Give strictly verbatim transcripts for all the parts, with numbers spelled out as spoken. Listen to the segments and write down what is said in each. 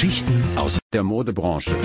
Geschichten aus der Modebranche.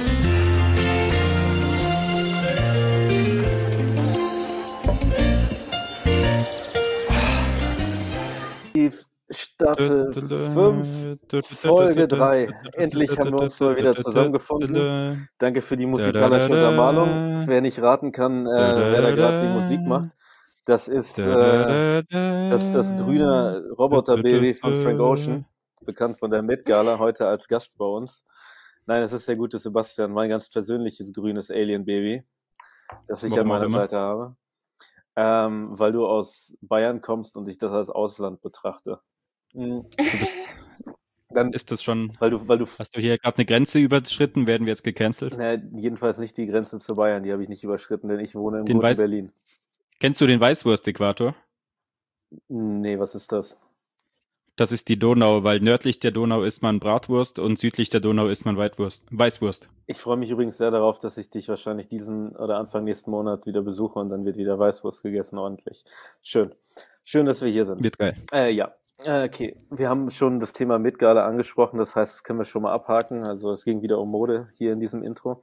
Staffel fünf, Folge drei. Endlich haben wir uns mal wieder zusammengefunden. Danke für die musikalische Untermalung. Wer nicht raten kann, äh, wer da gerade die Musik macht, das ist äh, das, das grüne Roboterbaby von Frank Ocean, bekannt von der Met Gala, heute als Gast bei uns. Nein, es ist der gute Sebastian, mein ganz persönliches grünes Alien-Baby, das ich Warum an auch meiner immer? Seite habe. Ähm, weil du aus Bayern kommst und ich das als Ausland betrachte. Mhm. Du bist, Dann, ist das schon, weil du, weil du, hast du hier gerade eine Grenze überschritten? Werden wir jetzt gecancelt? na, jedenfalls nicht die Grenze zu Bayern, die habe ich nicht überschritten, denn ich wohne im Den guten Weiß- Berlin. Kennst du den Weißwurst-Äquator? Nee, was ist das? Das ist die Donau, weil nördlich der Donau isst man Bratwurst und südlich der Donau isst man Weitwurst, Weißwurst. Ich freue mich übrigens sehr darauf, dass ich dich wahrscheinlich diesen oder Anfang nächsten Monat wieder besuche und dann wird wieder Weißwurst gegessen, ordentlich. Schön. Schön, dass wir hier sind. Wird geil. Äh, ja, äh, okay. Wir haben schon das Thema Met Gala angesprochen, das heißt, das können wir schon mal abhaken. Also es ging wieder um Mode hier in diesem Intro.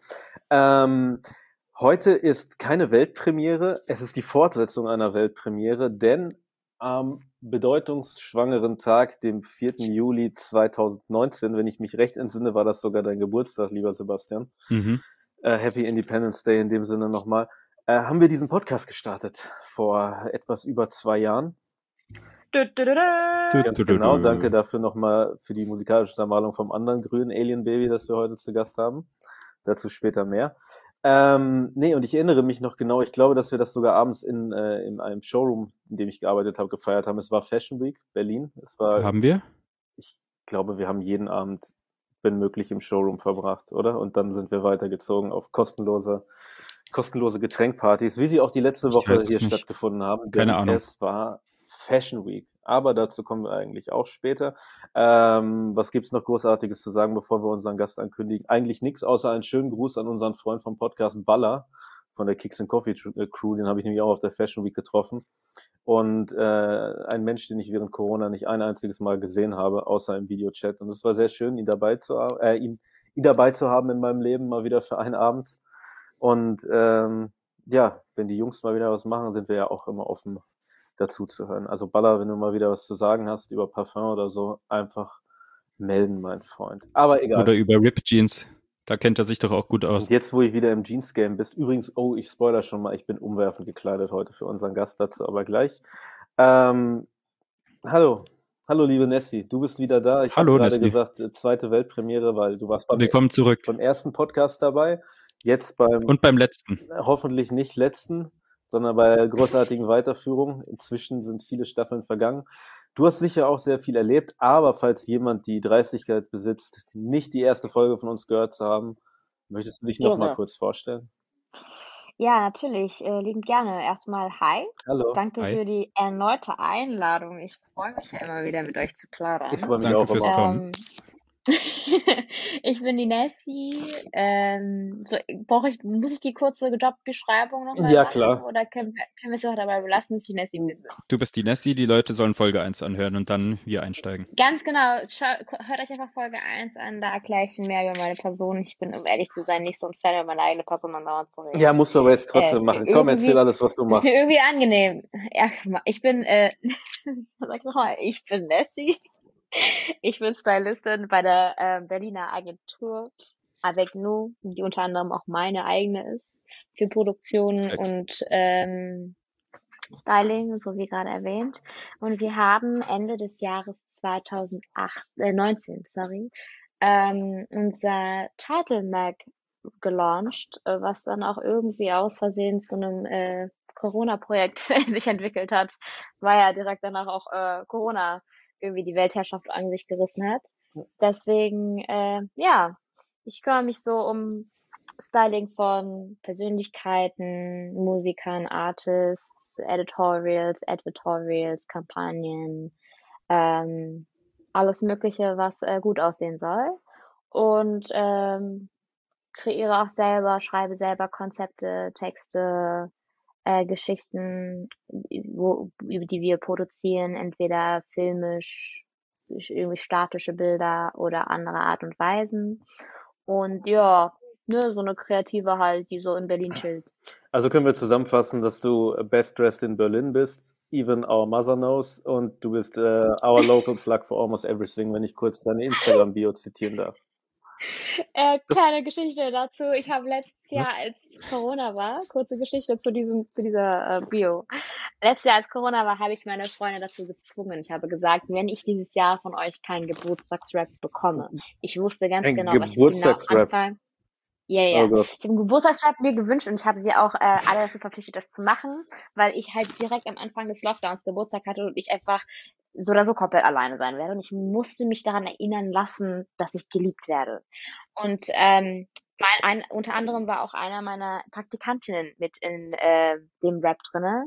Ähm, heute ist keine Weltpremiere, es ist die Fortsetzung einer Weltpremiere, denn am bedeutungsschwangeren Tag, dem vierten Juli zweitausendneunzehn, wenn ich mich recht entsinne, war das sogar dein Geburtstag, lieber Sebastian. Mhm. Äh, Happy Independence Day in dem Sinne nochmal. Äh, haben wir diesen Podcast gestartet vor etwas über zwei Jahren. Du, du, du, du. Ganz genau, danke dafür nochmal für die musikalische Untermalung vom anderen grünen Alien-Baby, das wir heute zu Gast haben. Dazu später mehr. Ähm, nee, und ich erinnere mich noch genau, ich glaube, dass wir das sogar abends in, äh, in einem Showroom, in dem ich gearbeitet habe, gefeiert haben. Es war Fashion Week, Berlin. Es war, Haben wir? ich glaube, wir haben jeden Abend, wenn möglich, im Showroom verbracht, oder? Und dann sind wir weitergezogen auf kostenlose, kostenlose Getränkpartys, wie sie auch die letzte Ich Woche weiß es hier nicht. stattgefunden haben. Keine denn Ahnung. Es war Fashion Week. Aber dazu kommen wir eigentlich auch später. Ähm, was gibt's noch Großartiges zu sagen, bevor wir unseren Gast ankündigen? Eigentlich nichts, außer einen schönen Gruß an unseren Freund vom Podcast Baller von der Kicks and Coffee Crew. Den habe ich nämlich auch auf der Fashion Week getroffen. Und äh, ein Mensch, den ich während Corona nicht ein einziges Mal gesehen habe, außer im Videochat. Und es war sehr schön, ihn dabei zu, äh, ihn, ihn dabei zu haben in meinem Leben, mal wieder für einen Abend. Und ähm, ja, wenn die Jungs mal wieder was machen, sind wir ja auch immer offen dazu zu hören. Also Baller, wenn du mal wieder was zu sagen hast über Parfum oder so, einfach melden, mein Freund. Aber egal. Oder über Rip Jeans. Da kennt er sich doch auch gut aus. Und jetzt, wo ich wieder im Jeans-Game bist, übrigens, oh, ich spoiler schon mal, ich bin umwerfend gekleidet heute für unseren Gast, dazu aber gleich. Ähm, hallo, hallo liebe Nessie, du bist wieder da. Ich habe Hallo, gerade Nessie. gesagt, äh, zweite Weltpremiere, weil du warst beim, Willkommen zurück. beim ersten Podcast dabei, jetzt beim Und beim letzten. hoffentlich nicht letzten, sondern bei der großartigen Weiterführung. Inzwischen sind viele Staffeln vergangen. Du hast sicher auch sehr viel erlebt, aber falls jemand die Dreistigkeit besitzt, nicht die erste Folge von uns gehört zu haben, möchtest du dich noch mal Irre. kurz vorstellen? Ja, natürlich, äh, liebend gerne. Erstmal hi. Hallo. Danke Hi. für die erneute Einladung. Ich freue mich ja immer wieder mit euch zu plaudern. Ich freue mich Danke auch fürs immer. Kommen. Ähm, ich bin die Nessie. Ähm, so, brauche ich, muss ich die kurze Jobbeschreibung nochmal Ja, machen? klar. Oder können, wir- können wir es auch dabei belassen, dass ich die Nessie bin? Du bist die Nessie, die Leute sollen Folge eins anhören und dann wir einsteigen. Ganz genau. Schau, hört euch einfach Folge eins an, da erkläre ich mehr über meine Person. Ich bin, um ehrlich zu sein, nicht so ein Fan, über meine eigene Person andauernd zu reden. Ja, musst du aber jetzt Äh, trotzdem ist machen. mir Komm, irgendwie- erzähl alles, was du Ist machst. mir irgendwie angenehm. Ja, guck mal, ich bin, äh, sag doch mal, ich bin Nessie. Ich bin Stylistin bei der äh, Berliner Agentur Avec Nous, die unter anderem auch meine eigene ist, für Produktion Flex. und ähm, Styling, so wie gerade erwähnt. Und wir haben Ende des Jahres zweitausendacht, äh, neunzehn, sorry, ähm, unser Title Mag gelauncht, äh, was dann auch irgendwie aus Versehen zu einem äh, Corona-Projekt sich entwickelt hat, weil ja direkt danach auch äh, Corona irgendwie die Weltherrschaft an sich gerissen hat. Deswegen, äh, ja, ich kümmere mich so um Styling von Persönlichkeiten, Musikern, Artists, Editorials, Advertorials, Kampagnen, ähm, alles Mögliche, was äh, gut aussehen soll. Und ähm, kreiere auch selber, schreibe selber Konzepte, Texte, äh, Geschichten, wo, über die wir produzieren, entweder filmisch, irgendwie statische Bilder oder andere Art und Weisen. Und ja, ne, so eine Kreative halt, die so in Berlin chillt. Also können wir zusammenfassen, dass du best dressed in Berlin bist, even our mother knows, und du bist äh, our local plug for almost everything, wenn ich kurz deine Instagram-Bio zitieren darf. Äh, Das- kleine Geschichte dazu. Ich habe letztes Jahr, Was? als Corona war, kurze Geschichte zu diesem, zu dieser äh, Bio. Letztes Jahr, als Corona war, habe ich meine Freunde dazu gezwungen. Ich habe gesagt, wenn ich dieses Jahr von euch keinen Geburtstagsrap bekomme, ich wusste ganz Ein genau, was ich genau Geburtstagsrap? anfangen. Ja, ja. Oh Gott. Ich habe einen Geburtstagsrap mir gewünscht und ich habe sie auch äh, alle dazu verpflichtet, das zu machen, weil ich halt direkt am Anfang des Lockdowns Geburtstag hatte und ich einfach so oder so komplett alleine sein werde. Und ich musste mich daran erinnern lassen, dass ich geliebt werde. Und ähm, mein, ein, unter anderem war auch einer meiner Praktikantinnen mit in äh, dem Rap drinne.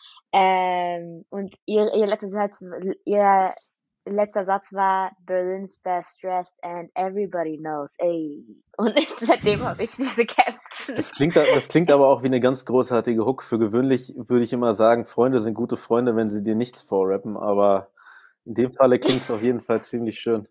Ähm, und ihr, ihr letzter Satz, ihr letzter Satz war Berlin's best dressed and everybody knows. Ey. Und seitdem habe ich diese Caption. Das klingt, das klingt aber auch wie eine ganz großartige Hook. Für gewöhnlich würde ich immer sagen, Freunde sind gute Freunde, wenn sie dir nichts vorrappen, aber in dem Falle klingt es auf jeden Fall ziemlich schön.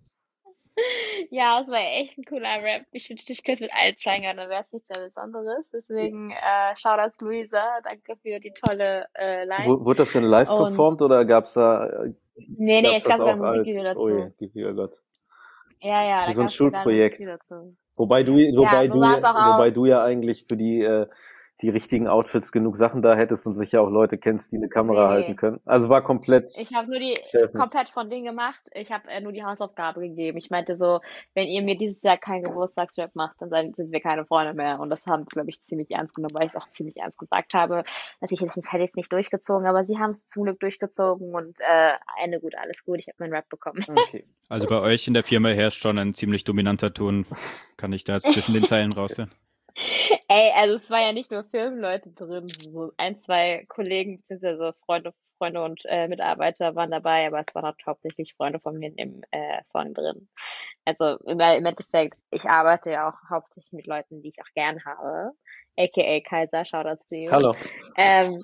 Ja, es war echt ein cooler Rap. Ich wünschte, ich könnte mit allen zeigen, dann wäre es nichts sehr Besonderes. Deswegen, äh, Shoutouts Luisa, danke für die tolle äh, Line. W- Wurde das denn live Und- performt oder gab's da, äh, Nee, nee, es gab's gab das sogar ein auch als, Musikvideo dazu. oh je, lieber Gott. Ja, ja, Wie da so ein gab's sogar Schulprojekt. Musikvideo dazu. Wobei du, wobei so du, sah's auch wobei aus. du ja eigentlich für die, äh, die richtigen Outfits genug Sachen da hättest und sicher auch Leute kennst, die eine Kamera Nee. halten können. Also war komplett. Ich habe nur die Self-made. komplett von Ding gemacht. Ich habe äh, nur die Hausaufgabe gegeben. Ich meinte so, wenn ihr mir dieses Jahr keinen Geburtstagsrap macht, dann seid- sind wir keine Freunde mehr. Und das haben sie, glaube ich, ziemlich ernst genommen, weil ich es auch ziemlich ernst gesagt habe. Natürlich hätte ich es hätte ich's nicht durchgezogen, aber sie haben es zum Glück durchgezogen und äh, Ende gut, alles gut. Ich habe meinen Rap bekommen. Okay. Also bei euch in der Firma herrscht schon ein ziemlich dominanter Ton. Kann ich da jetzt zwischen den Zeilen raushören? Ey, also es war ja nicht nur Firmenleute drin, so ein, zwei Kollegen bzw. Freunde, Freunde und äh, Mitarbeiter waren dabei, aber es waren auch hauptsächlich Freunde von mir im äh, Song drin. Also im, im Endeffekt, ich arbeite ja auch hauptsächlich mit Leuten, die ich auch gern habe, aka Kaiser, Shoutouts to you. Hallo. Ähm,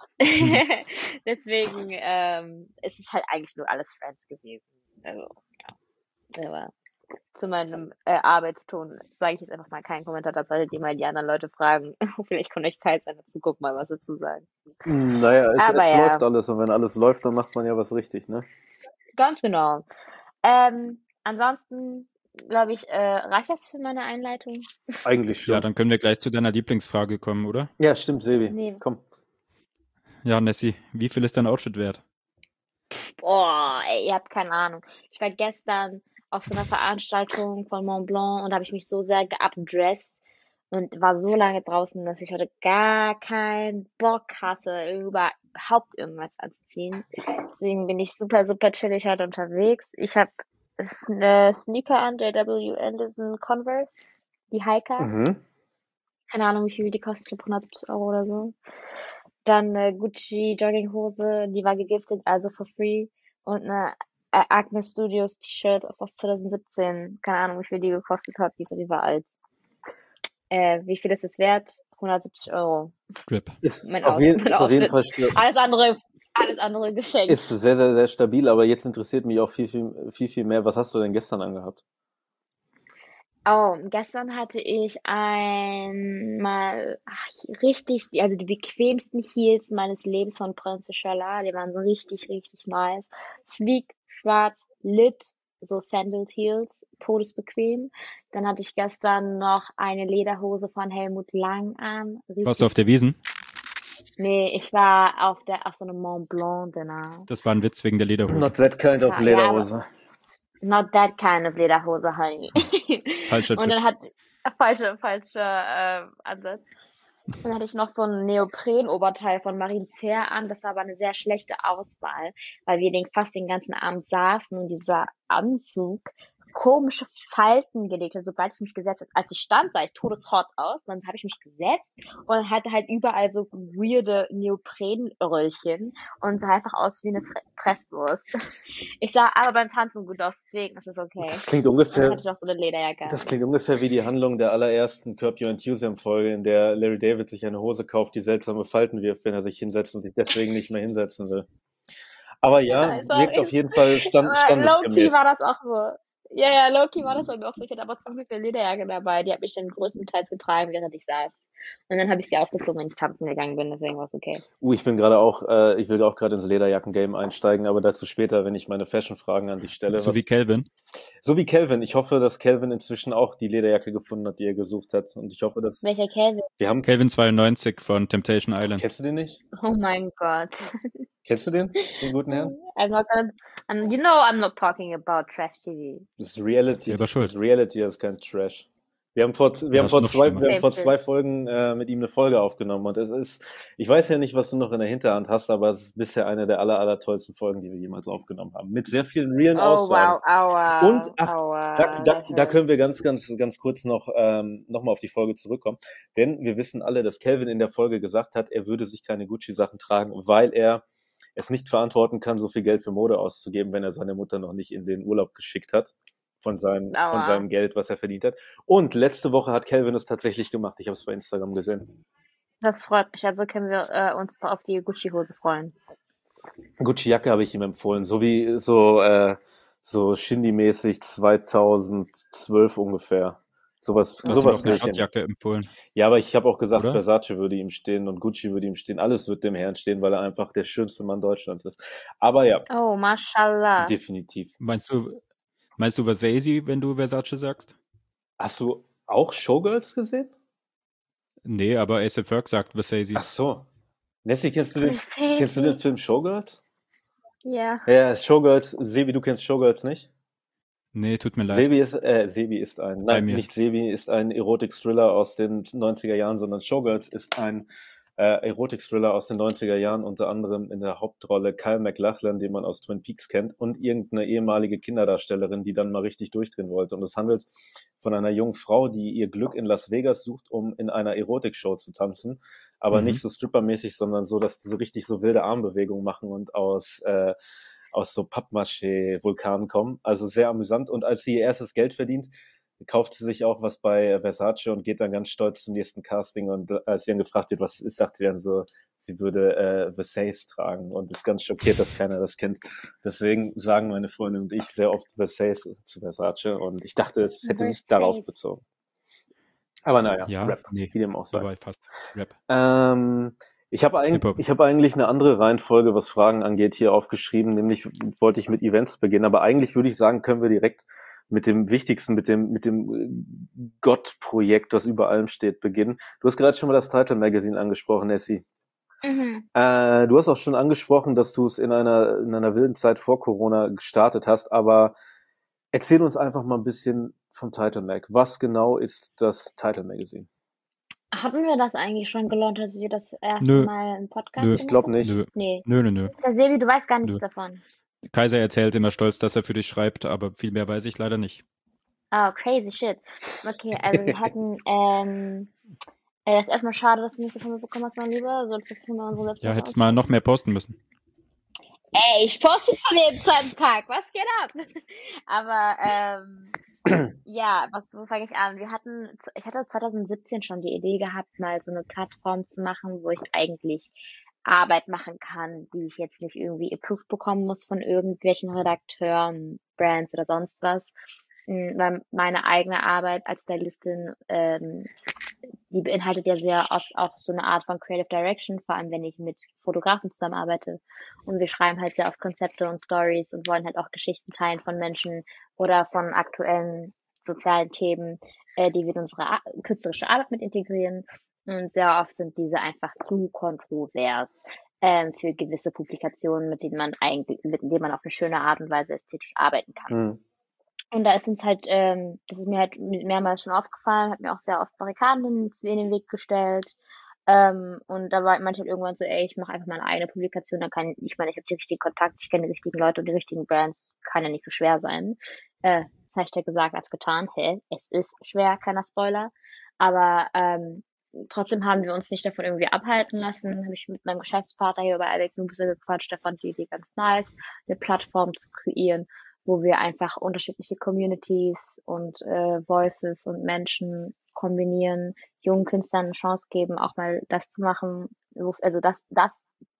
deswegen ähm, es ist halt eigentlich nur alles Friends gewesen. Also, ja. Aber zu meinem äh, Arbeitston sage ich jetzt einfach mal keinen Kommentar, da solltet ihr mal die anderen Leute fragen. Vielleicht kann euch Kaiser dazu gucken, mal was dazu sagen. Naja, es, Aber es ja. läuft alles und wenn alles läuft, dann macht man ja was richtig, ne? Ganz genau. Ähm, ansonsten, glaube ich, äh, reicht das für meine Einleitung? Eigentlich schon. Ja, dann können wir gleich zu deiner Lieblingsfrage kommen, oder? Ja, stimmt, Sebi. Nee. Komm. Ja, Nessie, wie viel ist dein Outfit wert? Boah, ey, ihr habt keine Ahnung. Ich war gestern auf so einer Veranstaltung von Mont Blanc und habe ich mich so sehr geupdressed und war so lange draußen, dass ich heute gar keinen Bock hatte, überhaupt irgendwas anzuziehen. Deswegen bin ich super, super chillig heute unterwegs. Ich habe eine Sneaker an, J W Anderson Converse, die Hiker. Mhm. Keine Ahnung, wie viel die kostet, ich glaube hundertsiebzig Euro oder so. Dann eine Gucci Jogginghose, die war gegiftet, also for free. Und eine äh, Agnes Studios T-Shirt aus zwanzig siebzehn. Keine Ahnung, wie viel die gekostet hat, die ist auf jeden Fall alt. Äh, wie viel ist es wert? hundertsiebzig Euro. Drip. Ist, Mein auf Out- jeden, mein ist auf jeden Fall Outfit. sta- Alles andere, alles andere geschenkt. ist sehr, sehr, sehr stabil, aber jetzt interessiert mich auch viel, viel, viel, viel mehr. Was hast du denn gestern angehabt? Oh, gestern hatte ich einmal ach, richtig, also die bequemsten Heels meines Lebens von Prince Charlotte. Die waren so richtig, richtig nice. Sleek, schwarz, lit, so Sandaled Heels, todesbequem. Dann hatte ich gestern noch eine Lederhose von Helmut Lang an. Warst du Richtig, auf der Wiesn? nee, ich war auf der, auf so einem Mont Blanc Dinner. Das war ein Witz wegen der Lederhose. Not that kind of Ja, Lederhose. Not that kind of Lederhose, honey. Falscher Und Tipp. dann hat, falsche, falsche äh, Ansatz. Dann hatte ich noch so ein Neoprenoberteil von Marine Zer an. Das war aber eine sehr schlechte Auswahl, weil wir den, fast den ganzen Abend saßen und dieser Anzug komische Falten gelegt hat, sobald ich mich gesetzt habe. Als ich stand, sah ich todeshot aus. Dann habe ich mich gesetzt und hatte halt überall so weirde Neoprenröllchen und sah einfach aus wie eine Fre- Presswurst. Ich sah aber beim Tanzen gut aus, deswegen ist es okay. Das klingt Und dann ungefähr, hatte ich auch so eine Lederjacke. das klingt ungefähr wie die Handlung der allerersten Curb Your Enthusiasm Folge, in der Larry David sich eine Hose kauft, die seltsame Falten wirft, wenn er sich hinsetzt und sich deswegen nicht mehr hinsetzen will. Aber ja, Nein, wirkt auf sorry. jeden Fall stand, Aber Low-key standesgemäß. war das auch so. Ja, ja, Low-key war das bei mir auch so. Ich hatte aber zum Glück eine Lederjacke dabei. Die hat mich dann größtenteils getragen, während ich saß. Und dann habe ich sie ausgezogen, wenn ich tanzen gegangen bin. Deswegen war es okay. Uh, ich bin gerade auch, äh, ich will auch gerade ins Lederjacken-Game einsteigen, aber dazu später, wenn ich meine Fashion-Fragen an dich stelle. So Was, wie Calvin. so wie Calvin. Ich hoffe, dass Calvin inzwischen auch die Lederjacke gefunden hat, die er gesucht hat. Und ich hoffe, dass Welcher Calvin? wir haben. Calvin zweiundneunzig von Temptation Island. Kennst du den nicht? Oh mein Gott. Kennst du den, den guten Herrn? I'm not gonna, I'm, you know I'm not talking about Trash T V. Das ist Reality. Selber Das schuld. ist Reality, das ist kein Trash. Wir haben vor, wir Ja, haben vor noch zwei, schlimmer. wir haben vor Same zwei Folgen äh, mit ihm eine Folge aufgenommen und es ist, ich weiß ja nicht, was du noch in der Hinterhand hast, aber es ist bisher eine der aller, aller tollsten Folgen, die wir jemals aufgenommen haben. Mit sehr vielen realen Oh Aussagen. wow, aua. Und ach, aua, da, da, that da hurt. können wir ganz, ganz, ganz kurz noch, ähm, noch mal auf die Folge zurückkommen. Denn wir wissen alle, dass Calvin in der Folge gesagt hat, er würde sich keine Gucci-Sachen tragen, weil er es nicht verantworten kann, so viel Geld für Mode auszugeben, wenn er seine Mutter noch nicht in den Urlaub geschickt hat von seinem, Aua. von seinem Geld, was er verdient hat. Und letzte Woche hat Calvin es tatsächlich gemacht. Ich habe es bei Instagram gesehen. Das freut mich. Also können wir äh, uns auf die Gucci-Hose freuen. Gucci-Jacke habe ich ihm empfohlen, so wie so äh, so Shindy-mäßig zweitausendzwölf ungefähr. Sowas, Du hast ihm sowas auch eine will ich ihm. Schottjacke empfohlen. Ja, aber ich habe auch gesagt, Oder? Versace würde ihm stehen und Gucci würde ihm stehen. Alles wird dem Herrn stehen, weil er einfach der schönste Mann Deutschlands ist. Aber ja, Oh, mashallah. definitiv. Meinst du, meinst du Versace, wenn du Versace sagst? Hast du auch Showgirls gesehen? Nee, aber A$AP Ferg sagt Versace. Ach so. Nessie, kennst du den, Versace. kennst du den Film Showgirls? Ja. Ja, Showgirls. Sebi, du kennst Showgirls nicht? Nee, tut mir leid. Sebi ist, äh, Sebi ist ein, Sei nein, mir. nicht Sebi ist ein Erotik-Thriller aus den neunziger Jahren, sondern Showgirls ist ein äh, Erotik-Thriller aus den neunziger Jahren, unter anderem in der Hauptrolle Kyle MacLachlan, den man aus Twin Peaks kennt, und irgendeine ehemalige Kinderdarstellerin, die dann mal richtig durchdrehen wollte. Und es handelt von einer jungen Frau, die ihr Glück in Las Vegas sucht, um in einer Erotik-Show zu tanzen, aber Mhm. nicht so strippermäßig, sondern so, dass die so richtig so wilde Armbewegungen machen und aus äh, aus so Pappmaché-Vulkanen kommen. Also sehr amüsant. Und als sie ihr erstes Geld verdient, kauft sie sich auch was bei Versace und geht dann ganz stolz zum nächsten Casting. Und äh, als sie dann gefragt wird, was es ist, sagt sie dann so, sie würde äh, Versace tragen und ist ganz schockiert, dass keiner das kennt. Deswegen sagen meine Freundin und ich sehr oft Versace zu Versace und ich dachte, es hätte sich Versace. darauf bezogen. Aber naja, Ja, Rap, nee, wie dem auch sei. dabei fast. Rap. Ähm, ich habe eigentlich, Hip-Hop. ich habe eigentlich eine andere Reihenfolge, was Fragen angeht, hier aufgeschrieben. Nämlich wollte ich mit Events beginnen, aber eigentlich würde ich sagen, können wir direkt mit dem Wichtigsten, mit dem mit dem äh, Gott-Projekt, was über allem steht, beginnen. Du hast gerade schon mal das Title Magazine angesprochen, Nessie. Mhm. Äh, du hast auch schon angesprochen, dass du es in einer in einer wilden Zeit vor Corona gestartet hast, aber erzähl uns einfach mal ein bisschen vom Title Mag. Was genau ist das Title Magazine? Hatten wir das eigentlich schon gelauncht, als wir das erste Nö. Mal einen Podcast Nö. Ich glaube nicht. Nö, Nee. nö, nö. nö. Der Sebi, du weißt gar nichts Nö. davon. Kaiser erzählt immer stolz, dass er für dich schreibt, aber viel mehr weiß ich leider nicht. Oh, crazy shit. Okay, also wir hatten, ähm, äh, das ist erstmal schade, dass du nicht davon mitbekommen hast, mein Lieber. Sollst du mal unsere Website Ja, hättest mal noch mehr posten müssen. Ey, ich poste schon jeden zweiten Tag. Was geht ab? Aber ähm, ja, was wo fange ich an? Wir hatten, ich hatte zwanzig siebzehn schon die Idee gehabt, mal so eine Plattform zu machen, wo ich eigentlich Arbeit machen kann, die ich jetzt nicht irgendwie approved bekommen muss von irgendwelchen Redakteuren, Brands oder sonst was. Mm, Weil meine eigene Arbeit als Stylistin, ähm, die beinhaltet ja sehr oft auch so eine Art von Creative Direction, vor allem wenn ich mit Fotografen zusammenarbeite. Und wir schreiben halt sehr oft Konzepte und Stories und wollen halt auch Geschichten teilen von Menschen oder von aktuellen sozialen Themen, äh, die wir in unsere Ar- künstlerische Arbeit mit integrieren. Und sehr oft sind diese einfach zu kontrovers ähm, für gewisse Publikationen, mit denen man eigentlich, mit denen man auf eine schöne Art und Weise ästhetisch arbeiten kann. Hm. Und da ist uns halt, ähm, das ist mir halt mehrmals schon aufgefallen, hat mir auch sehr oft Barrikaden in den Weg gestellt. Ähm, und da war meinte halt irgendwann so, ey, ich mache einfach meine eigene Publikation, dann kann ich meine, ich habe die richtigen Kontakte, ich kenne die richtigen Leute und die richtigen Brands, kann ja nicht so schwer sein. Äh, Hashtag gesagt als getan, hä, es ist schwer, kleiner Spoiler. Aber ähm, trotzdem haben wir uns nicht davon irgendwie abhalten lassen. Habe ich mit meinem Geschäftspartner hier bei Alec Nubse gequatscht, der fand die Idee ganz nice, eine Plattform zu kreieren, wo wir einfach unterschiedliche Communities und äh, Voices und Menschen kombinieren, jungen Künstlern eine Chance geben, auch mal das zu machen, wo- also das, das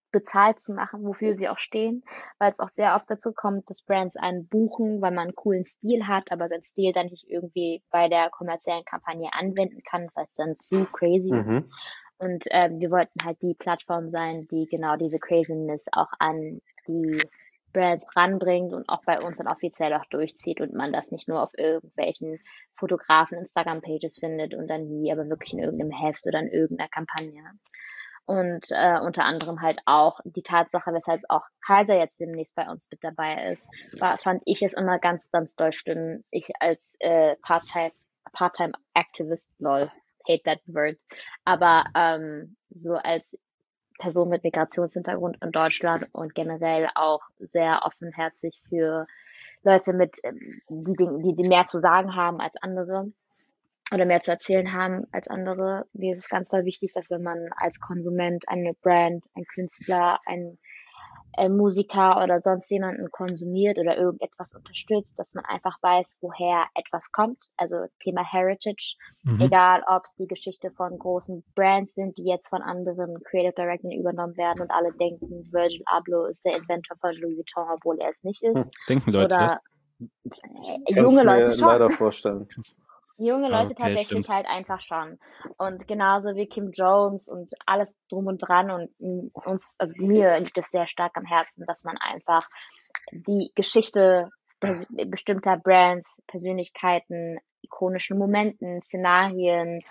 bezahlt zu machen, wofür sie auch stehen, weil es auch sehr oft dazu kommt, dass Brands einen buchen, weil man einen coolen Stil hat, aber seinen Stil dann nicht irgendwie bei der kommerziellen Kampagne anwenden kann, weil es dann zu crazy ist. Mhm. Und ähm, wir wollten halt die Plattform sein, die genau diese Craziness auch an die Brands ranbringt und auch bei uns dann offiziell auch durchzieht und man das nicht nur auf irgendwelchen Fotografen Instagram-Pages findet und dann nie, aber wirklich in irgendeinem Heft oder in irgendeiner Kampagne. Und äh, unter anderem halt auch die Tatsache, weshalb auch Kaiser jetzt demnächst bei uns mit dabei ist, war, fand ich es immer ganz, ganz doll schlimm. Ich als äh, Part-Time Part-Time Activist, lol, hate that word, aber ähm, so als Person mit Migrationshintergrund in Deutschland und generell auch sehr offenherzig für Leute mit, ähm, die, die, die mehr zu sagen haben als andere oder mehr zu erzählen haben als andere. Mir ist es ganz doll wichtig, dass wenn man als Konsument eine Brand, ein Künstler, ein, ein Musiker oder sonst jemanden konsumiert oder irgendetwas unterstützt, dass man einfach weiß, woher etwas kommt. Also Thema Heritage. Mhm. Egal, ob es die Geschichte von großen Brands sind, die jetzt von anderen Creative Directors übernommen werden und alle denken, Virgil Abloh ist der Inventor von Louis Vuitton, obwohl er es nicht ist. Hm. Denken Leute oder das? äh, Kann's junge mir Leute schon. leider vorstellen. Junge Ah, Leute okay, tatsächlich stimmt. halt einfach schon. Und genauso wie Kim Jones und alles drum und dran und mm, uns, also mir liegt es sehr stark am Herzen, dass man einfach die Geschichte pers- bestimmter Brands, Persönlichkeiten, ikonischen Momenten, Szenarien,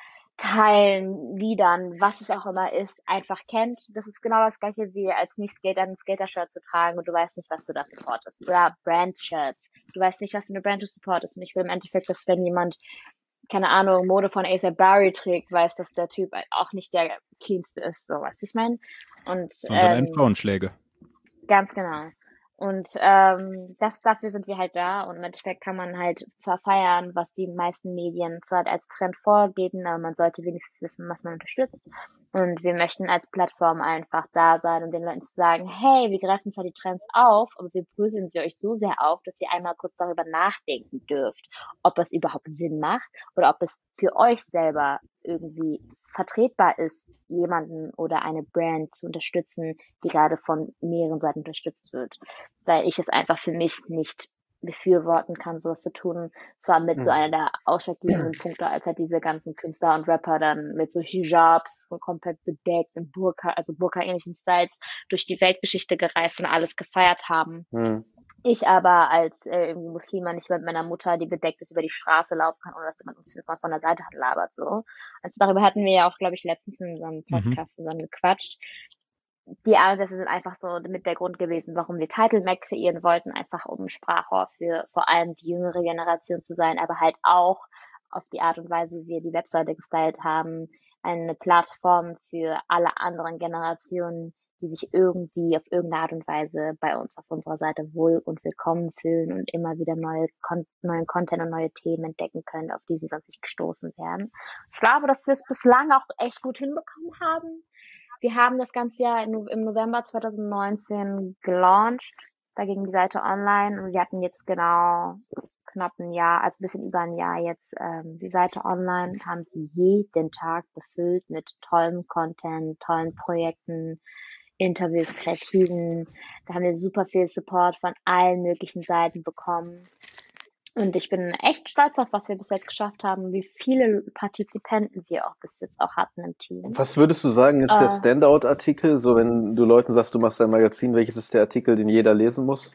Teilen, Liedern, was es auch immer ist, einfach kennt. Das ist genau das gleiche wie als Nicht-Skater ein Skater-Shirt zu tragen und du weißt nicht, was du da supportest. Oder Brand-Shirts. Du weißt nicht, was für eine Brand du supportest. Und ich will im Endeffekt, dass wenn jemand, keine Ahnung, Mode von A$AP Barry trägt, weiß, dass der Typ auch nicht der cleanste ist, so was ich meine. Und Sondern ein ähm, Frauenschläger. Ganz genau. Und ähm, das dafür sind wir halt da und im Endeffekt kann man halt zwar feiern, was die meisten Medien zwar halt als Trend vorgeben, aber man sollte wenigstens wissen, was man unterstützt. Und wir möchten als Plattform einfach da sein, um den Leuten zu sagen, hey, wir greifen zwar die Trends auf, aber wir bröseln sie euch so sehr auf, dass ihr einmal kurz darüber nachdenken dürft, ob es überhaupt Sinn macht oder ob es für euch selber irgendwie vertretbar ist, jemanden oder eine Brand zu unterstützen, die gerade von mehreren Seiten unterstützt wird. Weil ich es einfach für mich nicht befürworten kann, sowas zu tun. Es war mit so einer der ausschlaggebenden Punkte, als halt diese ganzen Künstler und Rapper dann mit so Hijabs und komplett bedeckt in Burka, also Burka-ähnlichen Styles durch die Weltgeschichte gereist und alles gefeiert haben. Hm. Ich aber als äh, Muslima nicht mit meiner Mutter, die bedeckt ist, über die Straße laufen kann, ohne dass jemand uns mal von der Seite hat labert, so. Also darüber hatten wir ja auch, glaube ich, letztens in unserem Podcast mhm. zusammen gequatscht. Die Anlässe sind einfach so mit der Grund gewesen, warum wir Title Mac kreieren wollten, einfach um Sprachrohr für vor allem die jüngere Generation zu sein, aber halt auch auf die Art und Weise, wie wir die Webseite gestylt haben, eine Plattform für alle anderen Generationen, die sich irgendwie auf irgendeine Art und Weise bei uns auf unserer Seite wohl und willkommen fühlen und immer wieder neue Kon- neuen Content und neue Themen entdecken können, auf die sie sonst nicht gestoßen werden. Ich glaube, dass wir es bislang auch echt gut hinbekommen haben. Wir haben das ganze Jahr im November zwanzig neunzehn gelauncht. Da ging die Seite online und wir hatten jetzt genau knapp ein Jahr, also ein bisschen über ein Jahr jetzt ähm, die Seite online, haben sie jeden Tag befüllt mit tollem Content, tollen Projekten, Interviews, Kreativen. Da haben wir super viel Support von allen möglichen Seiten bekommen. Und ich bin echt stolz auf, was wir bis jetzt geschafft haben, wie viele Partizipanten wir auch bis jetzt auch hatten im Team. Was würdest du sagen, ist äh, der Standout-Artikel? So, wenn du Leuten sagst, du machst ein Magazin, welches ist der Artikel, den jeder lesen muss?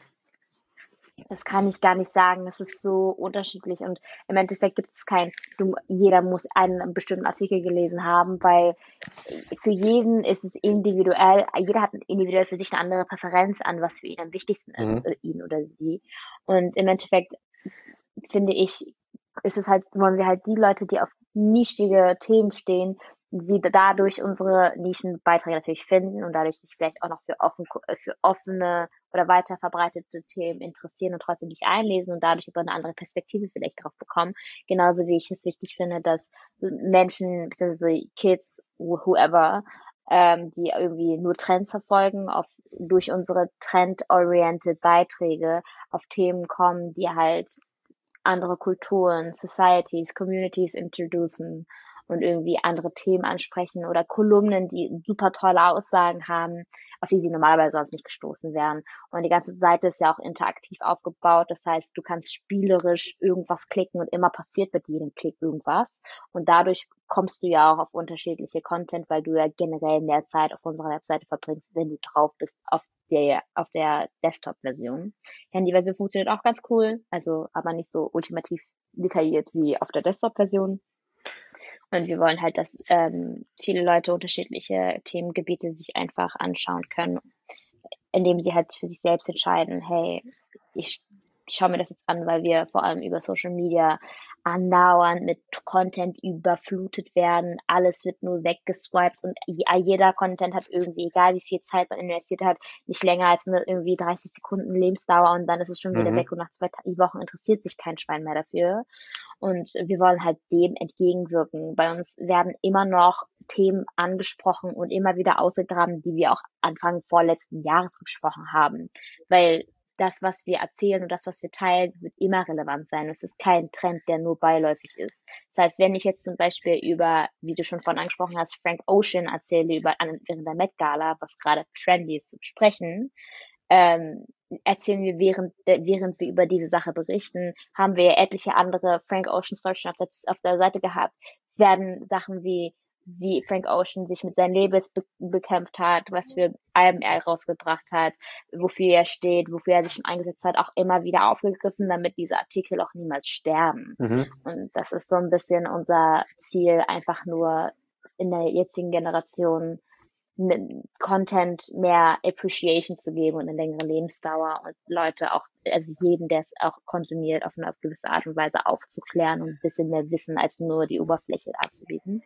Das kann ich gar nicht sagen. Das ist so unterschiedlich und im Endeffekt gibt es kein, du, jeder muss einen bestimmten Artikel gelesen haben, weil für jeden ist es individuell, jeder hat individuell für sich eine andere Präferenz an, was für ihn am wichtigsten ist, mhm. oder ihn oder sie. Und im Endeffekt finde ich, ist es halt, wollen wir halt die Leute, die auf nischige Themen stehen, sie dadurch unsere Nischenbeiträge natürlich finden und dadurch sich vielleicht auch noch für, offen, für offene oder weiter verbreitete Themen interessieren und trotzdem sich einlesen und dadurch über eine andere Perspektive vielleicht drauf bekommen. Genauso wie ich es wichtig finde, dass Menschen, beziehungsweise Kids, whoever, ähm, die irgendwie nur Trends verfolgen, auf, durch unsere trend-oriented Beiträge auf Themen kommen, die halt andere Kulturen, Societies, Communities introducen und irgendwie andere Themen ansprechen oder Kolumnen, die super tolle Aussagen haben, auf die sie normalerweise sonst nicht gestoßen wären. Und die ganze Seite ist ja auch interaktiv aufgebaut. Das heißt, du kannst spielerisch irgendwas klicken und immer passiert mit jedem Klick irgendwas. Und dadurch kommst du ja auch auf unterschiedliche Content, weil du ja generell mehr Zeit auf unserer Webseite verbringst, wenn du drauf bist auf der, auf der Desktop-Version. Handy-Version funktioniert auch ganz cool, also aber nicht so ultimativ detailliert wie auf der Desktop-Version. Und wir wollen halt, dass ähm, viele Leute unterschiedliche Themengebiete sich einfach anschauen können, indem sie halt für sich selbst entscheiden, hey, ich, ich schaue mir das jetzt an, weil wir vor allem über Social Media andauernd mit Content überflutet werden. Alles wird nur weggeswiped und jeder Content hat irgendwie, egal wie viel Zeit man investiert hat, nicht länger als eine irgendwie dreißig Sekunden Lebensdauer und dann ist es schon wieder Mhm. weg und nach zwei Wochen interessiert sich kein Schwein mehr dafür. Und wir wollen halt dem entgegenwirken. Bei uns werden immer noch Themen angesprochen und immer wieder ausgegraben, die wir auch Anfang vorletzten Jahres besprochen haben. Weil das, was wir erzählen und das, was wir teilen, wird immer relevant sein. Es ist kein Trend, der nur beiläufig ist. Das heißt, wenn ich jetzt zum Beispiel über, wie du schon vorhin angesprochen hast, Frank Ocean erzähle über während der Met Gala, was gerade trendy ist zu besprechen, ähm, erzählen wir, während, während wir über diese Sache berichten, haben wir etliche andere Frank Ocean Stories auf der, auf der Seite gehabt, werden Sachen wie wie Frank Ocean sich mit seinen Labels be- bekämpft hat, was für Alben er rausgebracht hat, wofür er steht, wofür er sich schon eingesetzt hat, auch immer wieder aufgegriffen, damit diese Artikel auch niemals sterben. Mhm. Und das ist so ein bisschen unser Ziel, einfach nur in der jetzigen Generation Content mehr Appreciation zu geben und eine längere Lebensdauer und Leute auch, also jeden, der es auch konsumiert, auf eine gewisse Art und Weise aufzuklären und ein bisschen mehr Wissen als nur die Oberfläche anzubieten.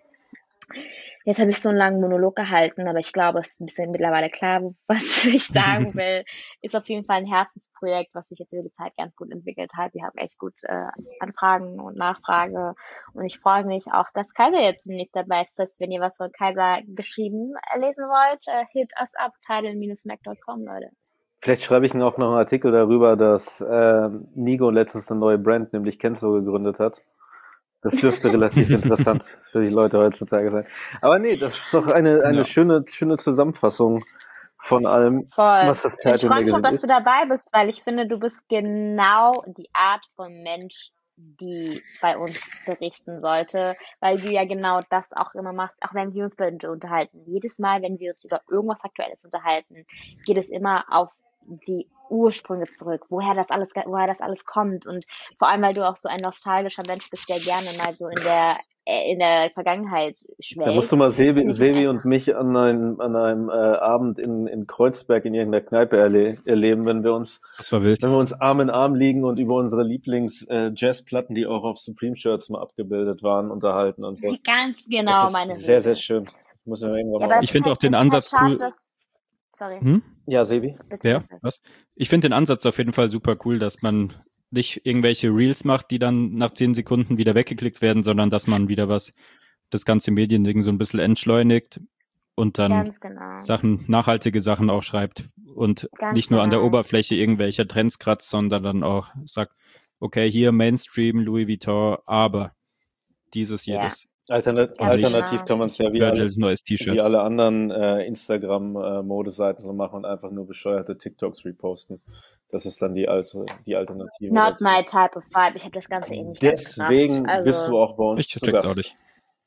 Jetzt habe ich so einen langen Monolog gehalten, aber ich glaube, es ist ein bisschen mittlerweile klar, was ich sagen will. Ist auf jeden Fall ein Herzensprojekt, was sich jetzt über die Zeit ganz gut entwickelt hat. Wir haben echt gut äh, Anfragen und Nachfrage. Und ich freue mich auch, dass Kaiser jetzt demnächst dabei ist. Das heißt, wenn ihr was von Kaiser geschrieben äh, lesen wollt, äh, hit us up, title dash mac dot com, Leute. Vielleicht schreibe ich noch einen Artikel darüber, dass äh, Nigo letztens eine neue Brand, nämlich Kenzo, gegründet hat. Das dürfte relativ interessant für die Leute heutzutage sein. Aber nee, das ist doch eine, eine Ja. schöne, schöne Zusammenfassung von allem, Voll. was das Und ich Title freue mich auch, Magazine dass ist. du dabei bist, weil ich finde, du bist genau die Art von Mensch, die bei uns berichten sollte, weil du ja genau das auch immer machst, auch wenn wir uns beide unterhalten. Jedes Mal, wenn wir uns über irgendwas Aktuelles unterhalten, geht es immer auf die Ursprünge zurück, woher das alles, woher das alles kommt und vor allem, weil du auch so ein nostalgischer Mensch bist, der gerne mal so in der in der Vergangenheit schwelgt. Da musst du mal Sebi, Finde ich Sebi einfach- und mich an einem, an einem äh, Abend in, in Kreuzberg in irgendeiner Kneipe erle erleben, wenn wir uns, Das war wild. wenn wir uns Arm in Arm liegen und über unsere Lieblings-Jazzplatten, die auch auf Supreme-Shirts mal abgebildet waren, unterhalten und so. Ganz genau Das ist meine sehr, Rede. sehr schön. Muss man irgendwann Ja, mal aber Ich es finde ist auch den es ist Ansatz halt schade, cool. dass, sorry, Hm? Ja, Sebi. bitte, Ja, bitte. was? Ich finde den Ansatz auf jeden Fall super cool, dass man nicht irgendwelche Reels macht, die dann nach zehn Sekunden wieder weggeklickt werden, sondern dass man wieder was, das ganze Mediending so ein bisschen entschleunigt und dann Ganz genau. Sachen, nachhaltige Sachen auch schreibt und Ganz nicht nur an der genau. Oberfläche irgendwelcher Trends kratzt, sondern dann auch sagt, okay, hier Mainstream, Louis Vuitton, aber dieses, Ja. jedes. Alterna Ganz alternativ genau. kann man es ja wie alle, Virgils neues wie T-Shirt. alle anderen äh, Instagram-Modeseiten so machen und einfach nur bescheuerte TikToks reposten. Das ist dann die alte, die Alternative. Not dazu. my type of vibe. Ich habe das Ganze eh nicht ganz Deswegen gerafft. bist du Also, auch bei uns Ich zu check's Gast. auch nicht.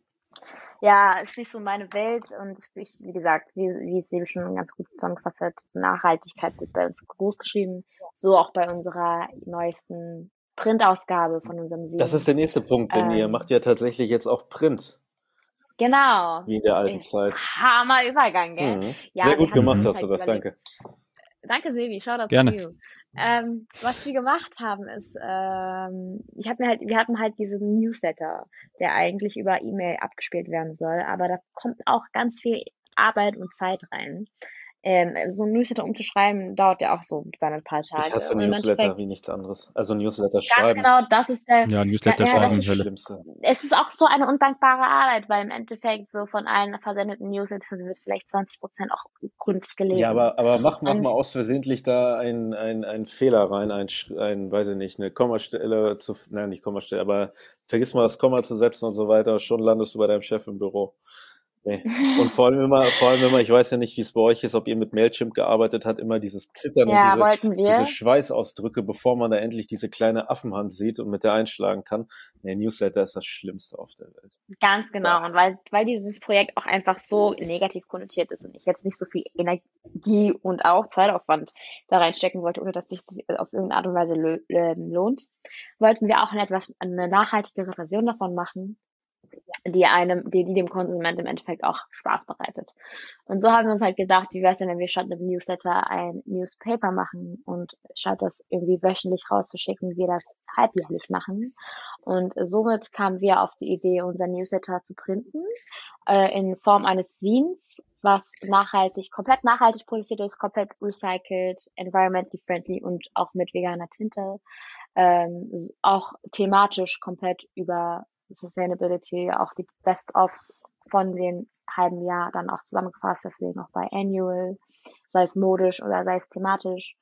ja, ist nicht so meine Welt und ich, wie gesagt, wie, wie es eben schon ganz gut zusammengefasst hat, Nachhaltigkeit wird bei uns groß geschrieben. So auch bei unserer neuesten Printausgabe von unserem Sieg. Das ist der nächste Punkt, denn ihr Ähm, macht ja tatsächlich jetzt auch Print, Genau. wie in der alten Ist Zeit. Hammer Übergang, gell? Mhm. Ja, Sehr wir gut hatten gemacht uns hast du halt das, überlegt- danke. Danke, Sevi. Shoutout Gerne. to you. Ähm, was wir gemacht haben ist, ähm, ich hab mir halt, wir hatten halt diesen Newsletter, der eigentlich über E-Mail abgespielt werden soll, aber da kommt auch ganz viel Arbeit und Zeit rein. ähm, so ein Newsletter umzuschreiben, dauert ja auch so seine paar Tage. Ich hasse Und im Newsletter Endeffekt, wie nichts anderes. Also Newsletter ganz schreiben. genau, das ist der, Ja, ja, Newsletter ja, schreiben das Das ist Hölle. Schlimmste. es ist auch so eine undankbare Arbeit, weil im Endeffekt so von allen versendeten Newslettern wird vielleicht zwanzig Prozent auch gründlich Ja, gelesen. aber, aber mach, mach mal Und aus versehentlich da einen ein, ein Fehler rein, ein, Sch- ein, weiß ich nicht, eine Kommastelle zu, nein, nicht Kommastelle, aber vergiss mal das Komma zu setzen und so weiter, schon landest du bei deinem Chef im Büro. Nee. Und vor allem immer, vor allem immer, ich weiß ja nicht, wie es bei euch ist, ob ihr mit Mailchimp gearbeitet habt, immer dieses Zittern und ja, diese, wollten diese wir. Schweißausdrücke, bevor man da endlich diese kleine Affenhand sieht und mit der einschlagen kann. Nee, Newsletter ist das Schlimmste auf der Welt. Ganz genau. Bah. Und weil, weil dieses Projekt auch einfach so negativ konnotiert ist und ich jetzt nicht so viel Energie und auch Zeitaufwand da reinstecken wollte, ohne dass es sich auf irgendeine Art und Weise lö- ähm, lohnt, wollten wir auch eine etwas, eine nachhaltigere Version davon machen, die einem, die, die dem Konsument im Endeffekt auch Spaß bereitet. Und so haben wir uns halt gedacht, wie wäre es denn, wenn wir statt einem Newsletter ein Newspaper machen und statt das irgendwie wöchentlich rauszuschicken, wir das halbjährlich machen. Und somit kamen wir auf die Idee, unser Newsletter zu printen, äh, in Form eines Zines, was nachhaltig, komplett nachhaltig produziert ist, komplett recycelt, environmentally friendly und auch mit veganer Tinte, ähm, s- auch thematisch komplett über Sustainability, auch die Best-ofs von den halben Jahr dann auch zusammengefasst, deswegen auch bei Annual, sei es modisch oder sei es thematisch,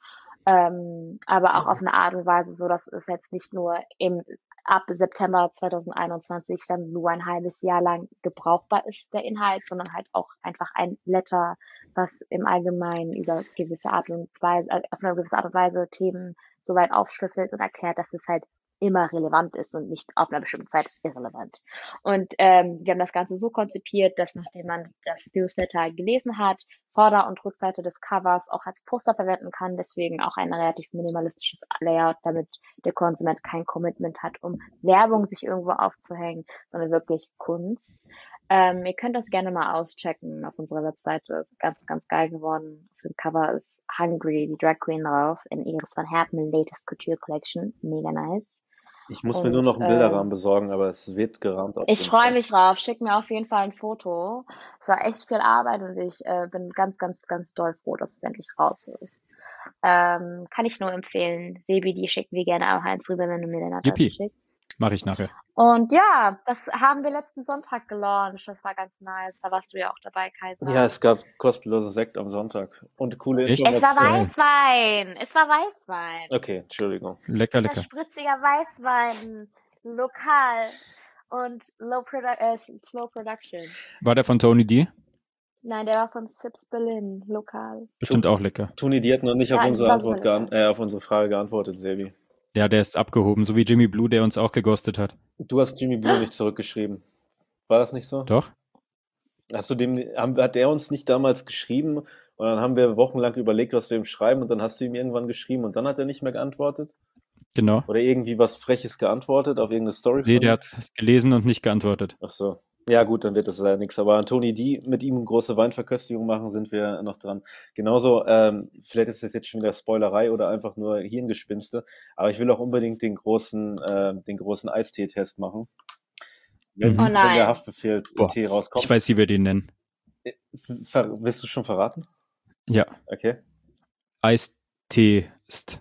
ähm, aber auch auf eine Art und Weise, so dass es jetzt nicht nur im ab September zweitausendeinundzwanzig dann nur ein halbes Jahr lang gebrauchbar ist, der Inhalt, sondern halt auch einfach ein Letter, was im Allgemeinen über gewisse Art und Weise, äh, auf eine gewisse Art und Weise Themen soweit aufschlüsselt und erklärt, dass es halt immer relevant ist und nicht auf einer bestimmten Zeit irrelevant. Und ähm, wir haben das Ganze so konzipiert, dass nachdem man das Newsletter gelesen hat, Vorder- und Rückseite des Covers auch als Poster verwenden kann, deswegen auch ein relativ minimalistisches Layout, damit der Konsument kein Commitment hat, um Werbung sich irgendwo aufzuhängen, sondern wirklich Kunst. Ähm, ihr könnt das gerne mal auschecken auf unserer Webseite. Ist ganz, ganz geil geworden. Auf dem Cover ist Hungry, die Drag Queen drauf, in Iris van Herpen Latest Couture Collection. Mega nice. Ich muss mir nur Und noch einen Bilderrahmen ähm, besorgen, aber es wird gerahmt auf ich jeden freue Fall. mich drauf. Schick mir auf jeden Fall ein Foto. Es war echt viel Arbeit und ich äh, bin ganz, ganz, ganz doll froh, dass es endlich raus ist. Ähm, kann ich nur empfehlen. Sebi, die schicken wir gerne auch eins rüber, wenn du mir deine Adresse Yippie, schickst. mache ich nachher. Und ja, das haben wir letzten Sonntag gelauncht. Das war ganz nice. Da warst du ja auch dabei, Kaiser. Ja, es gab kostenlose Sekt am Sonntag und coole Echt? Es war Informationen. Weißwein. Es war Weißwein. Okay, Entschuldigung. Lecker, Es war lecker. spritziger Weißwein. Lokal. Und low produ äh, slow production. War der von Tony D? Nein, der war von Sips Berlin. Lokal. Bestimmt auch lecker. Toni, die hat noch nicht auf Ja, unsere das war Antwort super geant äh, auf unsere Frage geantwortet, Sebi. Ja, der ist abgehoben, so wie Jimmy Blue, der uns auch geghostet hat. Du hast Jimmy Blue nicht zurückgeschrieben. War das nicht so? Doch? Hast du dem, haben, hat der uns nicht damals geschrieben und dann haben wir wochenlang überlegt, was wir ihm schreiben und dann hast du ihm irgendwann geschrieben und dann hat er nicht mehr geantwortet? Genau. Oder irgendwie was Freches geantwortet auf irgendeine Story Nee, von der ihm? hat gelesen und nicht geantwortet. Ach so. Ja gut, dann wird das leider nichts. Aber an Toni D, mit ihm große Weinverköstigung machen, sind wir noch dran. Genauso, ähm, vielleicht ist das jetzt schon wieder Spoilerei oder einfach nur Hirngespinste, aber ich will auch unbedingt den großen, äh, den großen Eistee-Test machen. Wenn, Mhm. Oh wenn der nein. Haftbefehl-Tee Boah, rauskommt. ich weiß, wie wir den nennen. Ver willst du schon verraten? Ja, Okay. Eistee-st.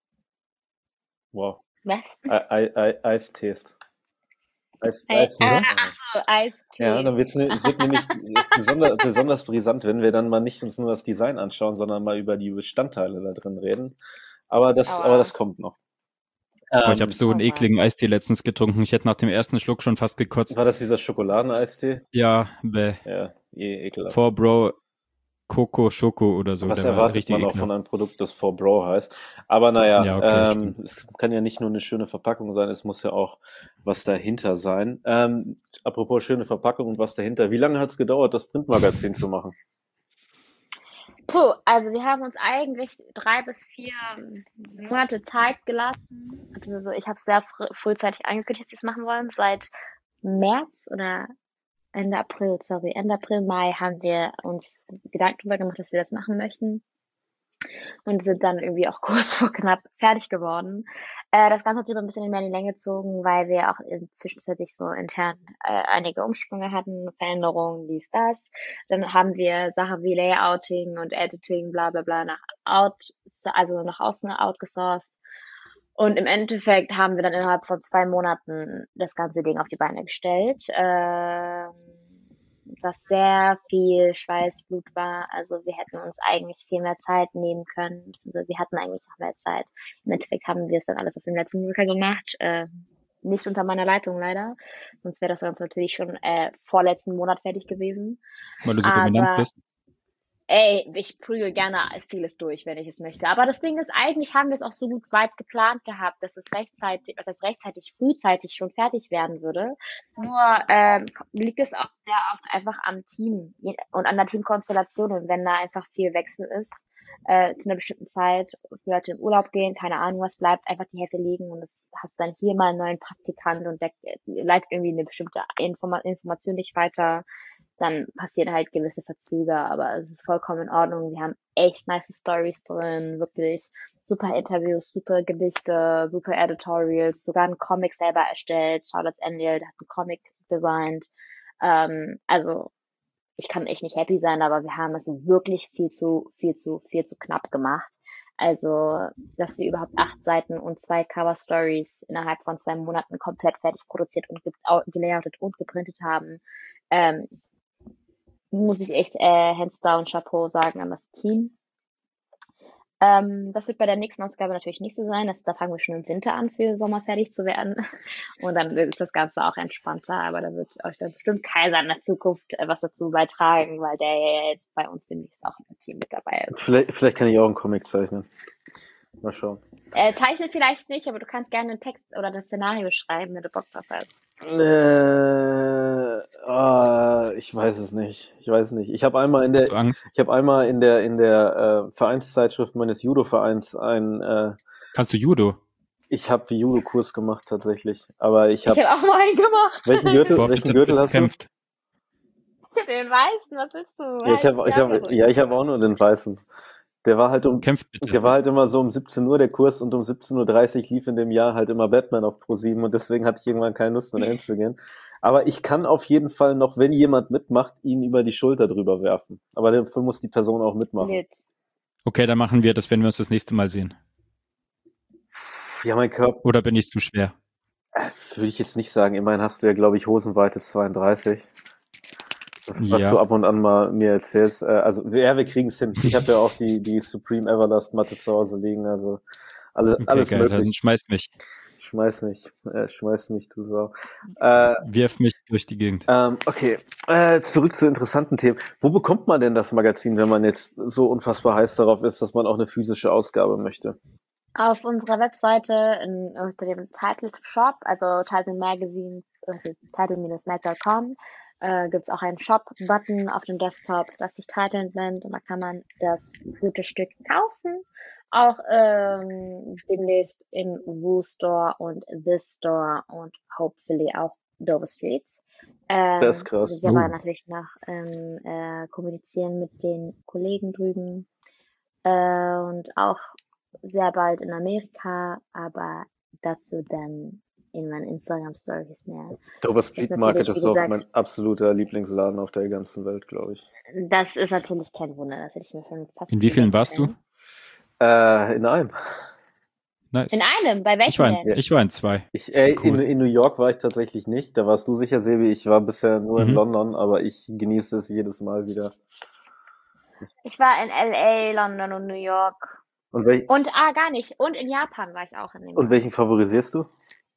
Wow. Was? Ei- Ei- Ei- Eistest. Eis, Ey, Eis, äh, Oder? ach so, Eistee. Ja, dann wird's ne, es wird nämlich besonders, besonders brisant, wenn wir dann mal nicht uns nur das Design anschauen, sondern mal über die Bestandteile da drin reden. Aber das, Aua. aber das kommt noch. Boah, ich Ähm, habe so einen Oh Mann. ekligen Eistee letztens getrunken. Ich hätte nach dem ersten Schluck schon fast gekotzt. war das dieser Schokoladeneistee? Ja, bäh. Ja, eh ekelhaft. For Bro Coco Schoko oder so. Was Der war erwartet richtig man auch ekelhaft. von einem Produkt, das For Bro heißt? Aber naja, Ja, okay, ähm, es kann ja nicht nur eine schöne Verpackung sein, es muss ja auch was dahinter sein. Ähm, apropos schöne Verpackung und was dahinter. Wie lange hat es gedauert, das Printmagazin zu machen? Puh, also wir haben uns eigentlich drei bis vier Monate Zeit gelassen. Also ich habe sehr fr frühzeitig angekündigt, dass wir es machen wollen. Seit März oder Ende April, sorry, Ende April, Mai haben wir uns Gedanken darüber gemacht, dass wir das machen möchten. und sind dann irgendwie auch kurz vor knapp fertig geworden. Äh, das Ganze hat sich aber ein bisschen mehr in die Länge gezogen, weil wir auch in zwischenzeitlich so intern äh, einige Umsprünge hatten, Veränderungen, dies, das. Dann haben wir Sachen wie Layouting und Editing, bla bla bla, nach out, also nach außen outgesourced. Und im Endeffekt haben wir dann innerhalb von zwei Monaten das ganze Ding auf die Beine gestellt, ähm, was sehr viel Schweiß, Blut war. Also wir hätten uns eigentlich viel mehr Zeit nehmen können. Also wir hatten eigentlich noch mehr Zeit. Im Endeffekt haben wir es dann alles auf dem letzten Drücker gemacht. Äh, nicht unter meiner Leitung leider. Sonst wäre das sonst natürlich schon äh, vorletzten Monat fertig gewesen. Weil du so dominant Aber bist. ey, ich prügel gerne vieles durch, wenn ich es möchte. Aber das Ding ist, eigentlich haben wir es auch so gut weit geplant gehabt, dass es rechtzeitig, was heißt rechtzeitig, frühzeitig schon fertig werden würde. Nur ähm, liegt es auch sehr oft einfach am Team und an der Teamkonstellation. Und wenn da einfach viel Wechsel ist, äh, zu einer bestimmten Zeit, die Leute in Urlaub gehen, keine Ahnung was, bleibt einfach die Hälfte liegen und das hast du dann hier mal einen neuen Praktikant und der leitet irgendwie eine bestimmte Informa- Information nicht weiter. Dann passieren halt gewisse Verzüge, aber es ist vollkommen in Ordnung. Wir haben echt nice Stories drin, wirklich super Interviews, super Gedichte, super Editorials, sogar einen Comic selber erstellt. Charlotte Endiel hat einen Comic designt. Ähm, also ich kann echt nicht happy sein, aber wir haben es wirklich viel zu, viel zu, viel zu knapp gemacht. Also, dass wir überhaupt acht Seiten und zwei Cover Stories innerhalb von zwei Monaten komplett fertig produziert und gelayoutet und geprintet haben, ähm, muss ich echt äh, Hands down Chapeau sagen an das Team. Ähm, das wird bei der nächsten Ausgabe natürlich nicht so sein. Das, da fangen wir schon im Winter an, für Sommer fertig zu werden. Und dann ist das Ganze auch entspannter. Aber da wird euch dann bestimmt Kaiser in der Zukunft äh, was dazu beitragen, weil der ja jetzt bei uns demnächst auch im Team mit dabei ist. Vielleicht, vielleicht kann ich auch einen Comic zeichnen. Mal schauen. Äh, zeichnen vielleicht nicht, aber du kannst gerne einen Text oder das Szenario schreiben, wenn du Bock drauf hast. Äh, ah, ich weiß es nicht. Ich weiß es nicht. Ich habe einmal in der, Hast du Angst? ich habe einmal in der in der äh, Vereinszeitschrift meines Judo-Vereins ein. Äh, Kannst du Judo? ich habe Judo-Kurs gemacht tatsächlich, aber ich habe. Ich habe auch mal einen gemacht. Welchen Gürtel? Boah, welchen bitte Gürtel hast bekämpft. Ich habe den weißen. Was willst du? du? Ja, ich habe, ich habe, ja, ich habe auch nur den weißen. Der war halt um, Kämpft bitte. der war halt immer so um siebzehn Uhr der Kurs und um siebzehn Uhr dreißig lief in dem Jahr halt immer Batman auf Pro sieben und deswegen hatte ich irgendwann keine Lust mehr dahin zu gehen. Aber ich kann auf jeden Fall noch, wenn jemand mitmacht, ihn über die Schulter drüber werfen. Aber dafür muss die Person auch mitmachen. Mit. Okay, dann machen wir das, wenn wir uns das nächste Mal sehen. Ja, mein Körper, Oder bin ich zu schwer? äh, würde ich jetzt nicht sagen. Immerhin hast du ja, glaube ich, Hosenweite zweiunddreißig. Was Ja. du ab und an mal mir erzählst. Äh, also, ja, wir kriegen es hin. Ich habe ja auch die, die Supreme Everlast Matte zu Hause liegen. Also, alles, Okay, alles geil, dann möglich. schmeißt mich. Schmeiß mich. Äh, schmeiß mich, du Sau. Äh, Wirf mich durch die Gegend. Ähm, okay, äh, zurück zu interessanten Themen. Wo bekommt man denn das Magazin, wenn man jetzt so unfassbar heiß darauf ist, dass man auch eine physische Ausgabe möchte? Auf unserer Webseite in, unter dem Title Shop, also Title Magazine, also title mag punkt com, äh, gibt es auch einen Shop-Button auf dem Desktop, das sich Title nennt, und da kann man das gute Stück kaufen. Auch ähm, demnächst im Woo Store und The Store und hopefully auch Dover Streets. Ähm, Das ist krass. Wir Oh. wollen natürlich noch ähm, äh, kommunizieren mit den Kollegen drüben äh, und auch sehr bald in Amerika, aber dazu dann in meinen Instagram-Stories mehr. Dover Ist Street natürlich, Market wie ist auch gesagt, mein absoluter Lieblingsladen auf der ganzen Welt, glaube ich. das ist natürlich kein Wunder, das hätte ich mir schon fast In wie vielen gedacht, warst du? ne? Äh, in einem. Nice. In einem, bei Ich welchem war in, denn? ich war in zwei. Ich, äh, Cool. in, in New York war ich tatsächlich nicht. Da warst du sicher, Sebi. Ich war bisher nur in Mhm. London, aber ich genieße es jedes Mal wieder. Ich war in L A, London und New York. Und, wel Und, ah, gar nicht. Und in Japan war ich auch in dem und Jahr. welchen favorisierst du?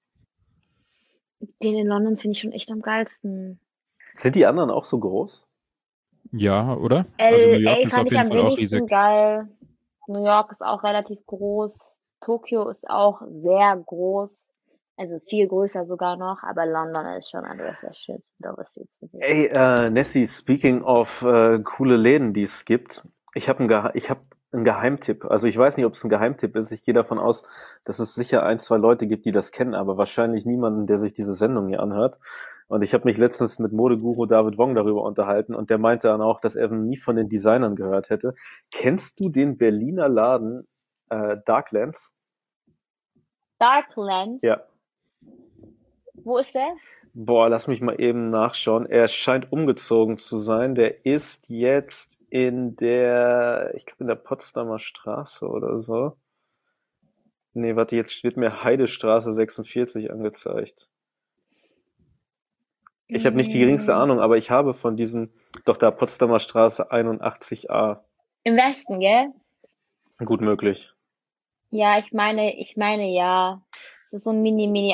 Den in London finde ich schon echt am geilsten. Sind die anderen auch so groß? Ja, oder? Also New L A York ist fand auf ich jeden am Fall auch wenigsten riesig. geil. New York ist auch relativ groß. Tokio ist auch sehr groß. Also viel größer sogar noch, aber London ist schon eines der schönsten Dover Streets für mich. Ey, äh, Nessie, speaking of äh, coole Läden, die es gibt, ich habe einen, Gehe ich hab einen Geheimtipp. Also ich weiß nicht, ob es ein Geheimtipp ist. Ich gehe davon aus, dass es sicher ein, zwei Leute gibt, die das kennen, aber wahrscheinlich niemanden, der sich diese Sendung hier anhört. Und ich habe mich letztens mit Modeguru David Wong darüber unterhalten und der meinte dann auch, dass er nie von den Designern gehört hätte. Kennst du den Berliner Laden äh, Darklands? Darklands? Ja. Wo ist der? Boah, lass mich mal eben nachschauen. Er scheint umgezogen zu sein. Der ist jetzt in der, ich glaube in der Potsdamer Straße oder so. Nee, warte, jetzt wird mir Heidestraße sechsundvierzig angezeigt. Ich habe nicht die geringste Ahnung, aber ich habe von diesem, doch da Potsdamer Straße einundachtzig a. Im Westen, gell? Gut möglich. Ja, ich meine, ich meine ja. Es ist so ein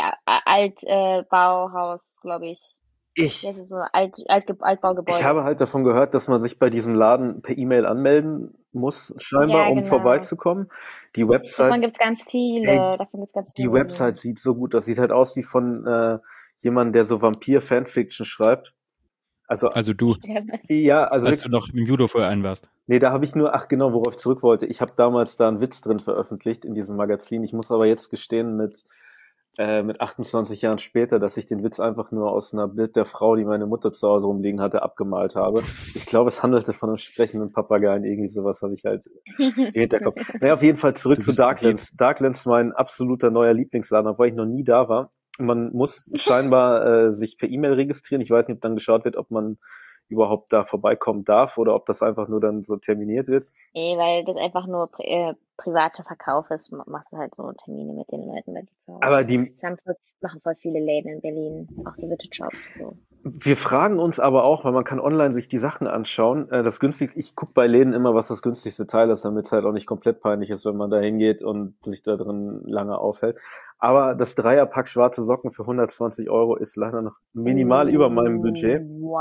Mini-Mini-Alt-Bauhaus, glaube ich. Ich, Das ist so ein Alt, Alt, Altbaugebäude. ich habe halt davon gehört, dass man sich bei diesem Laden per E-Mail anmelden muss, scheinbar, Ja, um genau. vorbeizukommen. Die Davon Website, gibt's ganz viele. Ey, Davon gibt's ganz die viele. Website sieht so gut aus. Sieht halt aus wie von äh, jemandem, der so Vampir-Fanfiction schreibt. Also, Also du, Sterbe. ja, also als du noch im Judo-Verein warst. nee, da habe ich nur, ach genau, worauf ich zurück wollte. Ich habe damals da einen Witz drin veröffentlicht in diesem Magazin. Ich muss aber jetzt gestehen, mit, äh, mit achtundzwanzig Jahren später, dass ich den Witz einfach nur aus einer Bild der Frau, die meine Mutter zu Hause rumliegen hatte, abgemalt habe. Ich glaube, es handelte von einem sprechenden Papageien. Irgendwie sowas habe ich halt im Hinterkopf. Naja, auf jeden Fall zurück Du zu bist Darklands. Darklands, mein absoluter neuer Lieblingsladen, obwohl ich noch nie da war. Man muss scheinbar äh, sich per E-Mail registrieren. Ich weiß nicht, ob dann geschaut wird, ob man überhaupt da vorbeikommen darf oder ob das einfach nur dann so terminiert wird. Nee, weil das einfach nur pri äh, privater Verkauf ist, ma- machst du halt so Termine mit den Leuten bei dir zu Hause. Aber die, Das haben voll, machen voll viele Läden in Berlin, auch so Vintage Shops und so. wir fragen uns aber auch, weil man kann online sich die Sachen anschauen, äh, das günstigste, ich gucke bei Läden immer, was das günstigste Teil ist, damit es halt auch nicht komplett peinlich ist, wenn man da hingeht und sich da drin lange aufhält. Aber das Dreierpack schwarze Socken für hundertzwanzig Euro ist leider noch minimal über meinem Budget.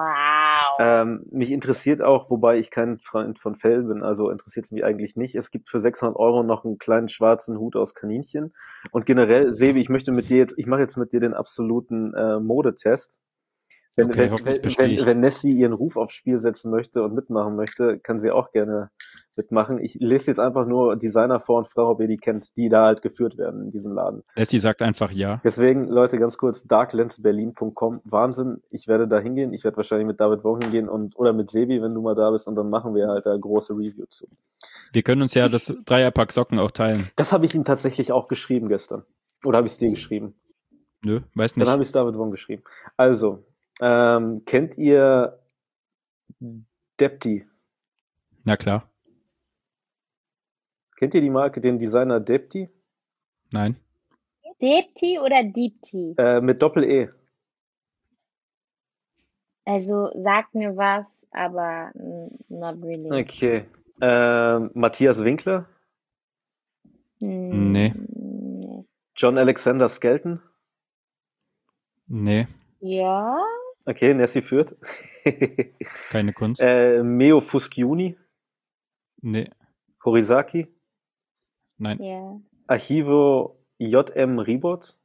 Wow. Ähm, mich interessiert auch, wobei ich kein Freund von Fell bin, also interessiert es mich eigentlich nicht. Es gibt für sechshundert Euro noch einen kleinen schwarzen Hut aus Kaninchen. Und generell, Sebi, ich möchte mit dir jetzt, ich mache jetzt mit dir den absoluten äh, Modetest. Wenn, Okay, wenn, hoffentlich wenn, bestehe wenn, ich. wenn Nessie ihren Ruf aufs Spiel setzen möchte und mitmachen möchte, kann sie auch gerne mitmachen. Ich lese jetzt einfach nur Designer vor und frage, ob ihr die kennt, die da halt geführt werden in diesem Laden. Essie sagt einfach ja. Deswegen, Leute, ganz kurz, darklands berlin punkt com. Wahnsinn, ich werde da hingehen. Ich werde wahrscheinlich mit David Wong hingehen und oder mit Sebi, wenn du mal da bist, und dann machen wir halt da große Review zu. Wir können uns ja das Dreierpack Socken auch teilen. Das habe ich ihm tatsächlich auch geschrieben gestern. Oder habe ich es dir geschrieben? Nö, weiß Dann habe nicht. ich es David Wong geschrieben. Also, ähm, kennt ihr Depti? Na klar. Kennt ihr die Marke, den Designer Depti? Nein. Deep Tea oder Deep Tea? Äh, mit Doppel-E. Also sagt mir was, aber mm, not really. Okay. Ähm, Matthias Winkler? Mm, Nee. nee. John Alexander Skelton? Nee, Ja? Okay, Nessie führt. keine Kunst. äh, Meo Fuschiuni? Nee, Horizaki? nein. Ja. Archivo J M Ribot?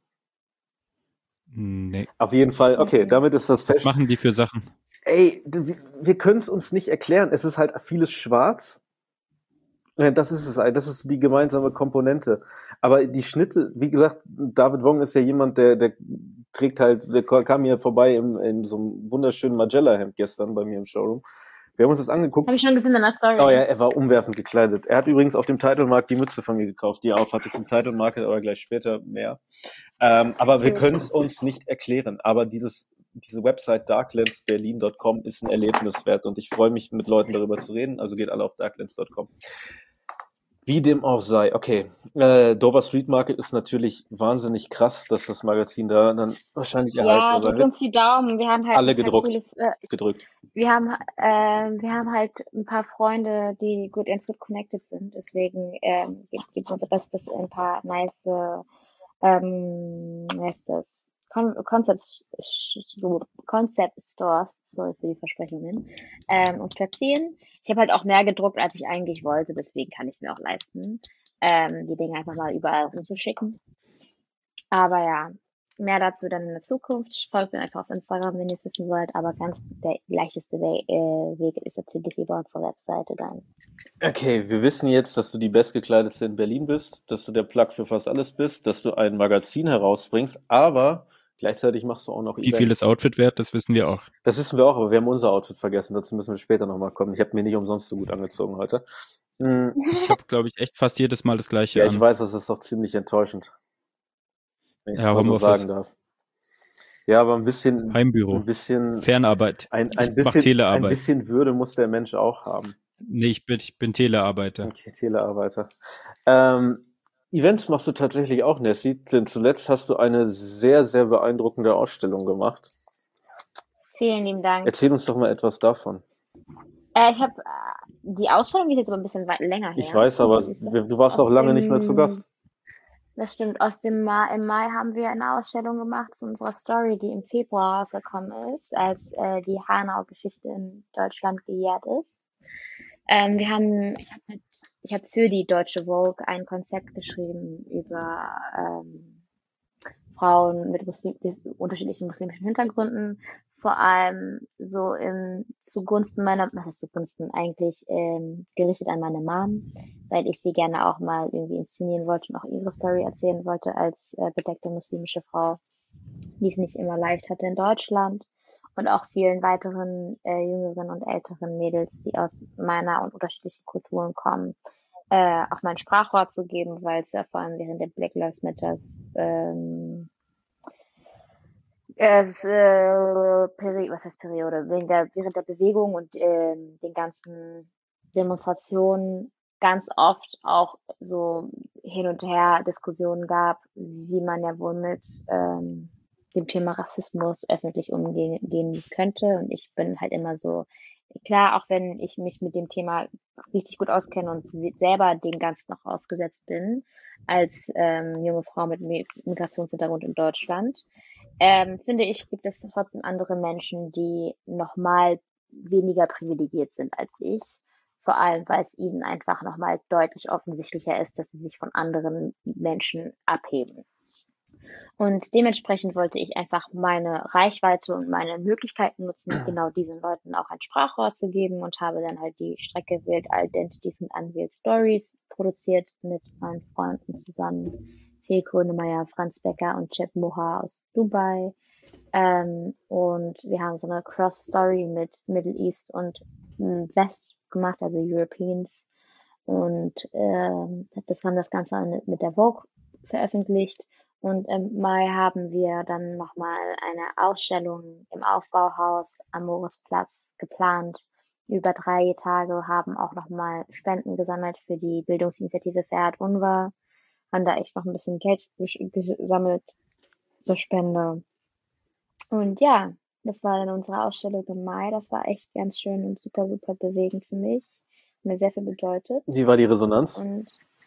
Nee. Auf jeden Fall, okay, Mhm. damit ist das Was fest. machen die für Sachen? Ey, d- wir, wir können es uns nicht erklären. Es ist halt vieles schwarz. Ja, das ist es, eigentlich. Das ist die gemeinsame Komponente. Aber die Schnitte, wie gesagt, David Wong ist ja jemand, der, der trägt halt, der kam hier vorbei im, in so einem wunderschönen Magella-Hemd gestern bei mir im Showroom. Wir haben uns das angeguckt. Habe ich schon gesehen in der Story. Oh ja, er war umwerfend gekleidet. Er hat übrigens auf dem Titlemarkt die Mütze von mir gekauft, die er aufhatte zum Title Market, aber gleich später mehr. Ähm, aber wir Gut. können es uns nicht erklären. Aber dieses, diese Website darklands berlin punkt com ist ein Erlebnis wert und ich freue mich, mit Leuten darüber zu reden. Also geht alle auf darklands punkt com. Wie dem auch sei. Okay, äh, Dover Street Market ist natürlich wahnsinnig krass, dass das Magazin da dann wahrscheinlich Ja, erhalten sein drückt uns wird. die Daumen. Wir haben halt Alle ein paar gedruckt. coole, äh, Gedrückt. wir haben, äh, wir haben halt ein paar Freunde, die gut ins Good connected sind. Deswegen ähm, gibt, gibt unser Bestes ein paar nice, ähm, wie heißt das? Con Concept, Concept Stores, sorry für die Versprechungen, ähm, uns platzieren. Ich habe halt auch mehr gedruckt, als ich eigentlich wollte, deswegen kann ich es mir auch leisten, ähm, die Dinge einfach mal überall rumzuschicken. Aber ja, mehr dazu dann in der Zukunft. Folgt mir einfach auf Instagram, wenn ihr es wissen wollt. Aber ganz der leichteste We äh, Weg ist natürlich über unsere Webseite dann. Okay, wir wissen jetzt, dass du die bestgekleidetste in Berlin bist, dass du der Plug für fast alles bist, dass du ein Magazin herausbringst, aber Gleichzeitig machst du auch noch Wie viel Events. das Outfit wert, das wissen wir auch. Das wissen wir auch, aber wir haben unser Outfit vergessen. Dazu müssen wir später nochmal kommen. Ich habe mir nicht umsonst so gut angezogen heute. Hm, Ich habe, glaube ich, echt fast jedes Mal das Gleiche Ja, ich an. weiß, das ist doch ziemlich enttäuschend, wenn ich es Ja, mal so Homeoffice, sagen darf. Ja, aber ein bisschen, Heimբüro, ein bisschen, Fernarbeit. ein, Ich ein mach bisschen, ein Telearbeit. bisschen Würde muss der Mensch auch haben. Nee, ich bin, ich bin Telearbeiter. Okay, Telearbeiter. Ähm, Events machst du tatsächlich auch, Nessie, denn zuletzt hast du eine sehr, sehr beeindruckende Ausstellung gemacht. Vielen lieben Dank. Erzähl uns doch mal etwas davon. Äh, ich habe äh, die Ausstellung die ist jetzt aber ein bisschen weit, länger her. Ich weiß, aber Die ist doch du du warst aus auch lange nicht mehr zu dem, Gast. das stimmt, aus dem Mai, im Mai haben wir eine Ausstellung gemacht zu unserer Story, die im Februar rausgekommen ist, als äh, die Hanau-Geschichte in Deutschland gejährt ist. Ähm, wir haben, ich habe mit, ich habe für die Deutsche Vogue ein Konzept geschrieben über ähm, Frauen mit Muslim unterschiedlichen muslimischen Hintergründen, vor allem so im zugunsten meiner, was heißt zugunsten, eigentlich ähm, gerichtet an meine Mom, weil ich sie gerne auch mal irgendwie inszenieren wollte und auch ihre Story erzählen wollte als äh, bedeckte muslimische Frau, die es nicht immer leicht hatte in Deutschland und auch vielen weiteren äh, jüngeren und älteren Mädels, die aus meiner und unterschiedlichen Kulturen kommen, äh, auch mein Sprachrohr zu geben, weil es ja vor allem während der Black Lives Matters ähm, es, äh, Peri was heißt Periode? Wegen der, während der Bewegung und ähm, den ganzen Demonstrationen ganz oft auch so hin und her Diskussionen gab, wie man ja wohl mit ähm, dem Thema Rassismus öffentlich umgehen gehen könnte. Und ich bin halt immer so, klar, auch wenn ich mich mit dem Thema richtig gut auskenne und se- selber dem Ganzen noch ausgesetzt bin, als ähm, junge Frau mit Mi- Migrationshintergrund in Deutschland, ähm, finde ich, gibt es trotzdem andere Menschen, die nochmal weniger privilegiert sind als ich. Vor allem, weil es ihnen einfach nochmal deutlich offensichtlicher ist, dass sie sich von anderen Menschen abheben. Und dementsprechend wollte ich einfach meine Reichweite und meine Möglichkeiten nutzen, genau diesen Leuten auch ein Sprachrohr zu geben und habe dann halt die Strecke Wild Identities und Unveiled Stories produziert mit meinen Freunden zusammen. Phil Grönemeyer, Franz Becker und Chip Moha aus Dubai. Ähm, und wir haben so eine Cross-Story mit Middle East und m, West gemacht, also Europeans. Und ähm, das haben das Ganze mit mit der Vogue veröffentlicht. Und im Mai haben wir dann nochmal eine Ausstellung im Aufbauhaus am Moritzplatz geplant. Über drei Tage haben auch nochmal Spenden gesammelt für die Bildungsinitiative Verehrt UNRWA. Haben da echt noch ein bisschen Geld gesch- gesammelt zur Spende. Und ja, das war dann unsere Ausstellung im Mai. Das war echt ganz schön und super, super bewegend für mich. Hat mir sehr viel bedeutet. Wie war die Resonanz? Und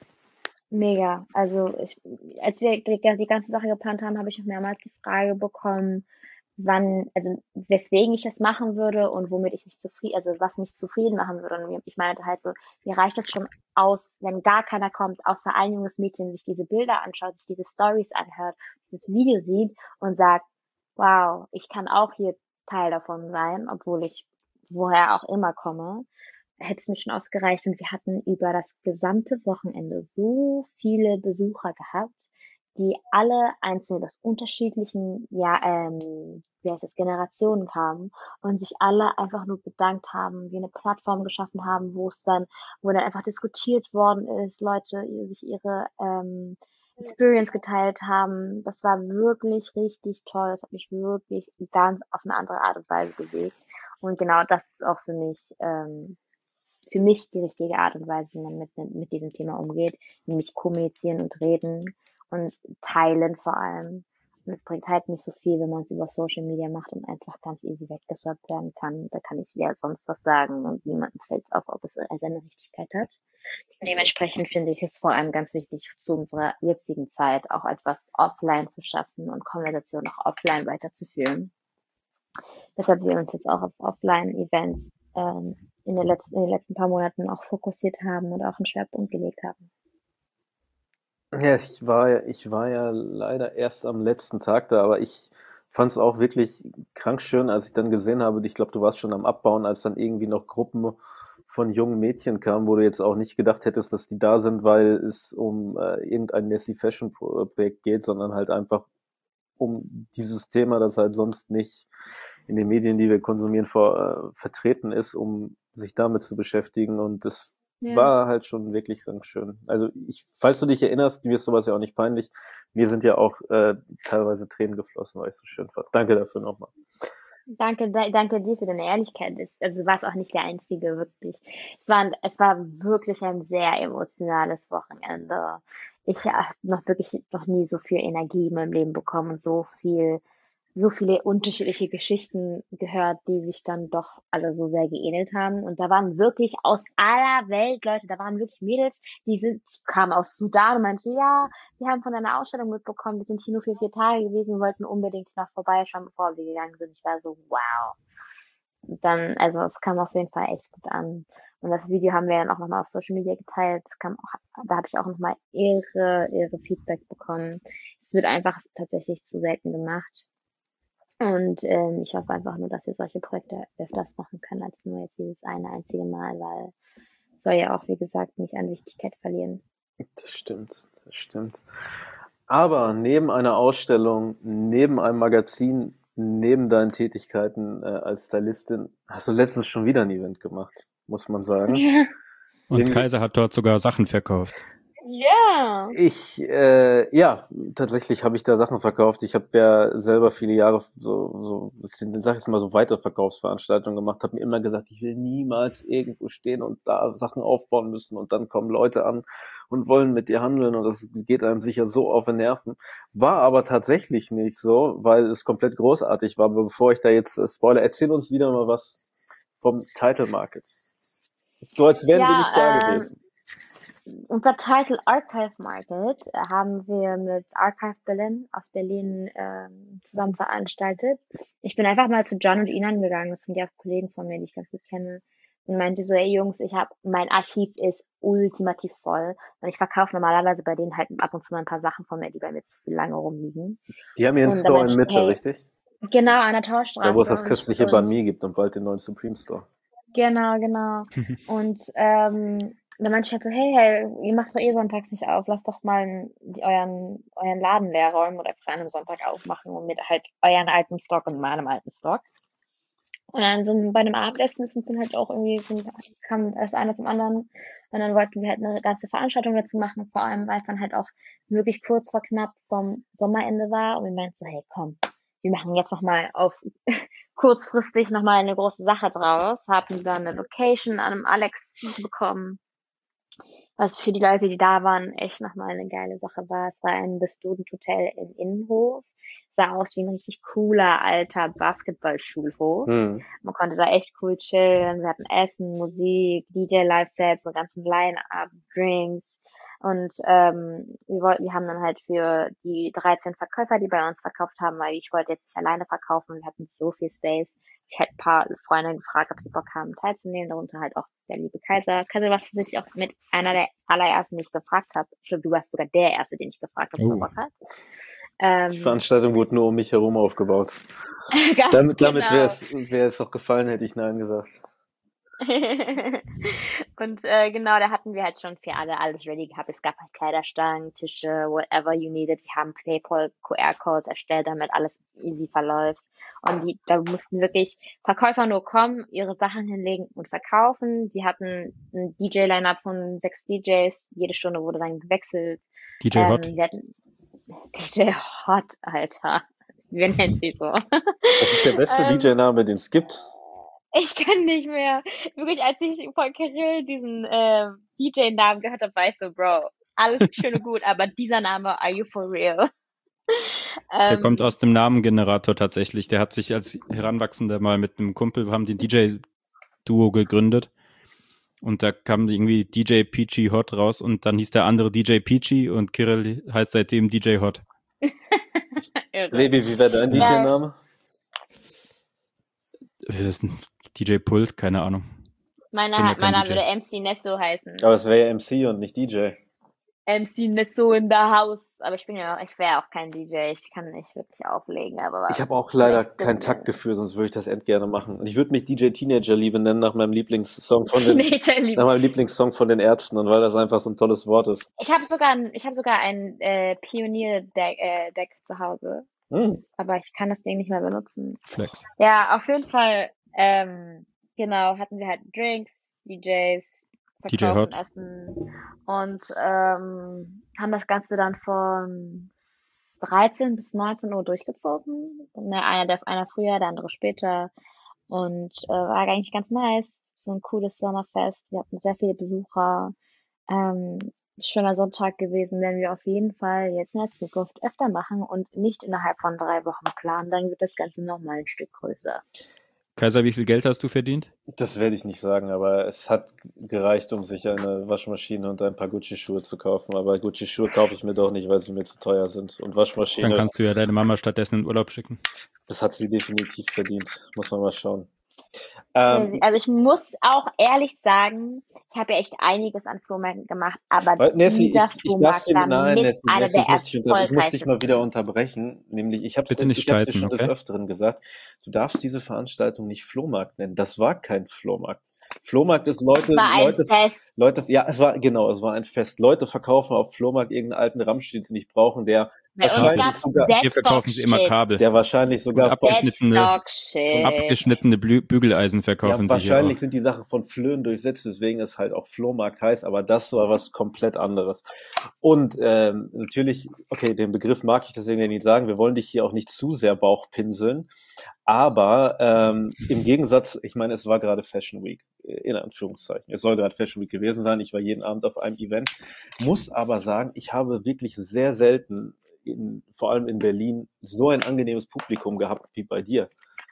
mega. Also ich, als wir die, die ganze Sache geplant haben, habe ich auch mehrmals die Frage bekommen, wann, also weswegen ich das machen würde und womit ich mich zufrieden, also was mich zufrieden machen würde. Und ich meinte halt so, mir reicht es schon aus, wenn gar keiner kommt, außer ein junges Mädchen sich diese Bilder anschaut, sich diese Stories anhört, dieses Video sieht und sagt, wow, ich kann auch hier Teil davon sein, obwohl ich woher auch immer komme, hätte es mir schon ausgereicht. Und wir hatten über das gesamte Wochenende so viele Besucher gehabt, die alle einzeln aus unterschiedlichen, ja, ähm, wie heißt das, Generationen kamen und sich alle einfach nur bedankt haben, wir eine Plattform geschaffen haben, wo es dann, wo dann einfach diskutiert worden ist, Leute sich ihre ähm, Experience geteilt haben. Das war wirklich richtig toll. Das hat mich wirklich ganz auf eine andere Art und Weise bewegt. Und genau das ist auch für mich, ähm, für mich die richtige Art und Weise, wie man mit, mit diesem Thema umgeht, nämlich kommunizieren und reden und teilen vor allem. Und es bringt halt nicht so viel, wenn man es über Social Media macht und einfach ganz easy weggeswappt werden kann. Da kann ich ja sonst was sagen und niemandem fällt auf, ob es seine Richtigkeit hat. Dementsprechend finde ich es vor allem ganz wichtig, zu unserer jetzigen Zeit auch etwas offline zu schaffen und Konversation auch offline weiterzuführen. Deshalb wir uns jetzt auch auf Offline-Events ähm, in, der letzten, in den letzten paar Monaten auch fokussiert haben und auch einen Schwerpunkt gelegt haben. Ja, ich war ja, ich war ja leider erst am letzten Tag da, aber ich fand es auch wirklich krank schön, als ich dann gesehen habe, ich glaube, du warst schon am Abbauen, als dann irgendwie noch Gruppen von jungen Mädchen kamen, wo du jetzt auch nicht gedacht hättest, dass die da sind, weil es um äh, irgendein Nessie Fashion Pro- Projekt geht, sondern halt einfach um dieses Thema, das halt sonst nicht in den Medien, die wir konsumieren, vor, äh, vertreten ist, um sich damit zu beschäftigen. Und das Ja. war halt schon wirklich ganz schön. Also ich, falls du dich erinnerst, mir ist sowas ja auch nicht peinlich. Mir sind ja auch äh, teilweise Tränen geflossen, weil ich es so schön fand. Danke dafür nochmal. Danke, da- danke dir für deine Ehrlichkeit. Es- Also du warst auch nicht der Einzige, wirklich. Es war, es war wirklich ein sehr emotionales Wochenende. Ich habe noch wirklich noch nie so viel Energie in meinem Leben bekommen und so viel, so viele unterschiedliche Geschichten gehört, die sich dann doch alle so sehr geähnelt haben. Und da waren wirklich aus aller Welt Leute, da waren wirklich Mädels, die sind, kamen aus Sudan und meinten, ja, wir haben von deiner Ausstellung mitbekommen, wir sind hier nur für vier Tage gewesen, wollten unbedingt noch vorbeischauen, bevor wir gegangen sind. Ich war so, wow. Und dann, also es kam auf jeden Fall echt gut an. Und das Video haben wir dann auch nochmal auf Social Media geteilt. Es kam auch, da habe ich auch nochmal irre, irre Feedback bekommen. Es wird einfach tatsächlich zu selten gemacht. Und ähm, ich hoffe einfach nur, dass wir solche Projekte öfters machen können, als nur jetzt dieses eine einzige Mal, weil es soll ja auch, wie gesagt, nicht an Wichtigkeit verlieren. Das stimmt, das stimmt. Aber neben einer Ausstellung, neben einem Magazin, neben deinen Tätigkeiten äh, als Stylistin, hast du letztens schon wieder ein Event gemacht, muss man sagen. Ja. Und Irgendwie- Kaiser hat dort sogar Sachen verkauft. Ja. Ich, äh, ja, tatsächlich habe ich da Sachen verkauft. Ich habe ja selber viele Jahre so, so, sag ich jetzt mal, so Weiterverkaufsveranstaltungen gemacht, habe mir immer gesagt, ich will niemals irgendwo stehen und da Sachen aufbauen müssen und dann kommen Leute an und wollen mit dir handeln und das geht einem sicher so auf den Nerven. War aber tatsächlich nicht so, weil es komplett großartig war. Aber bevor ich da jetzt äh, spoiler, erzähl uns wieder mal was vom Title Market. So als wären wir Ja, nicht da ähm, gewesen. Unser Title Archive Market äh, haben wir mit Archive Berlin aus Berlin ähm, zusammen veranstaltet. Ich bin einfach mal zu John und Inan gegangen, das sind ja Kollegen von mir, die ich ganz gut kenne, und meinte so, ey Jungs, ich habe mein Archiv ist ultimativ voll und ich verkaufe normalerweise bei denen halt ab und zu mal ein paar Sachen von mir, die bei mir zu viel lange rumliegen. Die haben ihren und da Store meinte in ich, Mitte, hey, richtig? Genau, an der Torstraße. Da, wo es das und- köstliche und- Banh Mi gibt und bald den neuen Supreme Store. Genau, genau. Und ähm, dann meinte ich halt so, hey, hey, ihr macht doch eh sonntags nicht auf, lasst doch mal n- die, euren, euren Laden leer räumen oder einfach an einem Sonntag aufmachen und mit halt euren alten Stock und meinem alten Stock. Und dann so bei einem Abendessen ist uns dann halt auch irgendwie so, kam das eine zum anderen. Und dann wollten wir halt eine ganze Veranstaltung dazu machen, vor allem weil es dann halt auch wirklich kurz vor knapp vom Sommerende war. Und wir meinten so, hey, komm, wir machen jetzt nochmal auf kurzfristig nochmal eine große Sache draus. Haben dann eine Location an einem Alex bekommen, was für die Leute, die da waren, echt nochmal eine geile Sache war. Es war ein The Student Hotel im Innenhof. Sah aus wie ein richtig cooler alter Basketballschulhof. Hm. Man konnte da echt cool chillen. Wir hatten Essen, Musik, D J-Live-Sets, einen ganzen Line-Up, Drinks. Und ähm, wir wollten, wir haben dann halt für die dreizehn Verkäufer, die bei uns verkauft haben, weil ich wollte jetzt nicht alleine verkaufen, wir hatten so viel Space. Ich hätte ein paar Freunde gefragt, ob sie Bock haben, teilzunehmen, darunter halt auch der liebe Kaiser. Kaiser, was sich auch mit einer der allerersten, die ich gefragt habe. Ich glaube, du warst sogar der Erste, den ich gefragt habe, ob er Oh. Bock hat. Ähm, Die Veranstaltung wurde nur um mich herum aufgebaut. ganz Damit, damit genau. wäre es wäre es doch gefallen, hätte ich Nein gesagt. Und äh, genau, da hatten wir halt schon für alle alles ready gehabt. Es gab halt Kleiderstangen, Tische, whatever you needed. Wir haben PayPal Q R-Codes erstellt, damit alles easy verläuft. Und die, da mussten wirklich Verkäufer nur kommen, ihre Sachen hinlegen und verkaufen. Wir hatten ein D J-Line-Up von sechs D Js. Jede Stunde wurde dann gewechselt. D J Hot. Ähm, wir hatten D J Hot, Alter. Wir nennen sie so. Das ist der beste Ähm, D J-Name, den es gibt. Ich kann nicht mehr. Wirklich, als ich von Kirill diesen äh, D J-Namen gehört habe, war ich so, Bro, alles schön und gut, aber dieser Name, are you for real? Der ähm, kommt aus dem Namengenerator tatsächlich. Der hat sich als Heranwachsender mal mit einem Kumpel, wir haben den D J-Duo gegründet. Und da kam irgendwie D J Peachy Hot raus und dann hieß der andere D J Peachy und Kirill heißt seitdem D J Hot. irre. Rebi, wie wäre dein Ja. D J-Name? Das ist ein D J Pult, keine Ahnung. Meiner, bin ja kein meiner D J. würde M C Nesso heißen. Aber es wäre ja M C und nicht D J. M C Nesso in the house. Aber ich bin ja, ich wäre auch kein D J. Ich kann nicht wirklich auflegen, aber. Ich habe auch leider Next kein Business. Taktgefühl, sonst würde ich das end gerne machen. Und ich würde mich D J Teenager Liebe nennen nach meinem Lieblingssong von den, Teenager lieb. nach meinem Lieblingssong von den Ärzten und weil das einfach so ein tolles Wort ist. Ich habe sogar ein, ich habe sogar ein äh, Pionier-Deck äh, Deck zu Hause. Hm. aber ich kann das Ding nicht mehr benutzen. Flex. Ja, auf jeden Fall, ähm, genau, hatten wir halt Drinks, D Js, D J verkaufen, Hot. Essen und ähm, haben das Ganze dann von dreizehn bis neunzehn Uhr durchgezogen. Ne, einer, der, einer früher, der andere später. Und äh, war eigentlich ganz nice. So ein cooles Sommerfest. Wir hatten sehr viele Besucher. Ähm, schöner Sonntag gewesen, werden wir auf jeden Fall jetzt in der Zukunft öfter machen und nicht innerhalb von drei Wochen planen. Dann wird das Ganze nochmal ein Stück größer. Kaiser, wie viel Geld hast du verdient? Das werde ich nicht sagen, aber es hat gereicht, um sich eine Waschmaschine und ein paar Gucci-Schuhe zu kaufen. Aber Gucci-Schuhe kaufe ich mir doch nicht, weil sie mir zu teuer sind. Und Dann Waschmaschine, kannst du ja deine Mama stattdessen in Urlaub schicken. das hat sie definitiv verdient. Muss man mal schauen. Also Ähm, ich muss auch ehrlich sagen, ich habe ja echt einiges an Flohmärkten gemacht, aber weil- Nessie, dieser ich, ich darf Flohmarkt dir, war nein, mit Nessie, einer Nessie, ich der muss dich, unter, ich muss dich mal wieder erfolgreichsten. unterbrechen. Nämlich, ich habe Bitte nicht ich hab's dir streiten, schon des okay? Öfteren gesagt, du darfst diese Veranstaltung nicht Flohmarkt nennen. Das war kein Flohmarkt. Flohmarkt ist Es Leute, war ein Leute, Fest. Leute, ja, es war, genau, es war ein Fest. Leute verkaufen auf Flohmarkt irgendeinen alten Ramsch, den sie nicht brauchen, der Bei uns wahrscheinlich gab's sogar, Hier verkaufen sie immer Deadstock-Shit. Kabel. der wahrscheinlich Und sogar von, abgeschnittene, Deadstock-Shit. abgeschnittene Blü Bügeleisen ja, verkaufen sie hier auch. wahrscheinlich sind die Sachen von Flöhen durchsetzt, deswegen ist halt auch Flohmarkt heißt, aber das war was komplett anderes. Und ähm, natürlich, okay, den Begriff mag ich deswegen ja nicht sagen, wir wollen dich hier auch nicht zu sehr Bauchpinseln, aber ähm, im Gegensatz, ich meine, es war gerade Fashion Week, in Anführungszeichen. Es soll gerade Fashion Week gewesen sein, ich war jeden Abend auf einem Event, muss aber sagen, ich habe wirklich sehr selten, in, vor allem in Berlin, so ein angenehmes Publikum gehabt wie bei dir.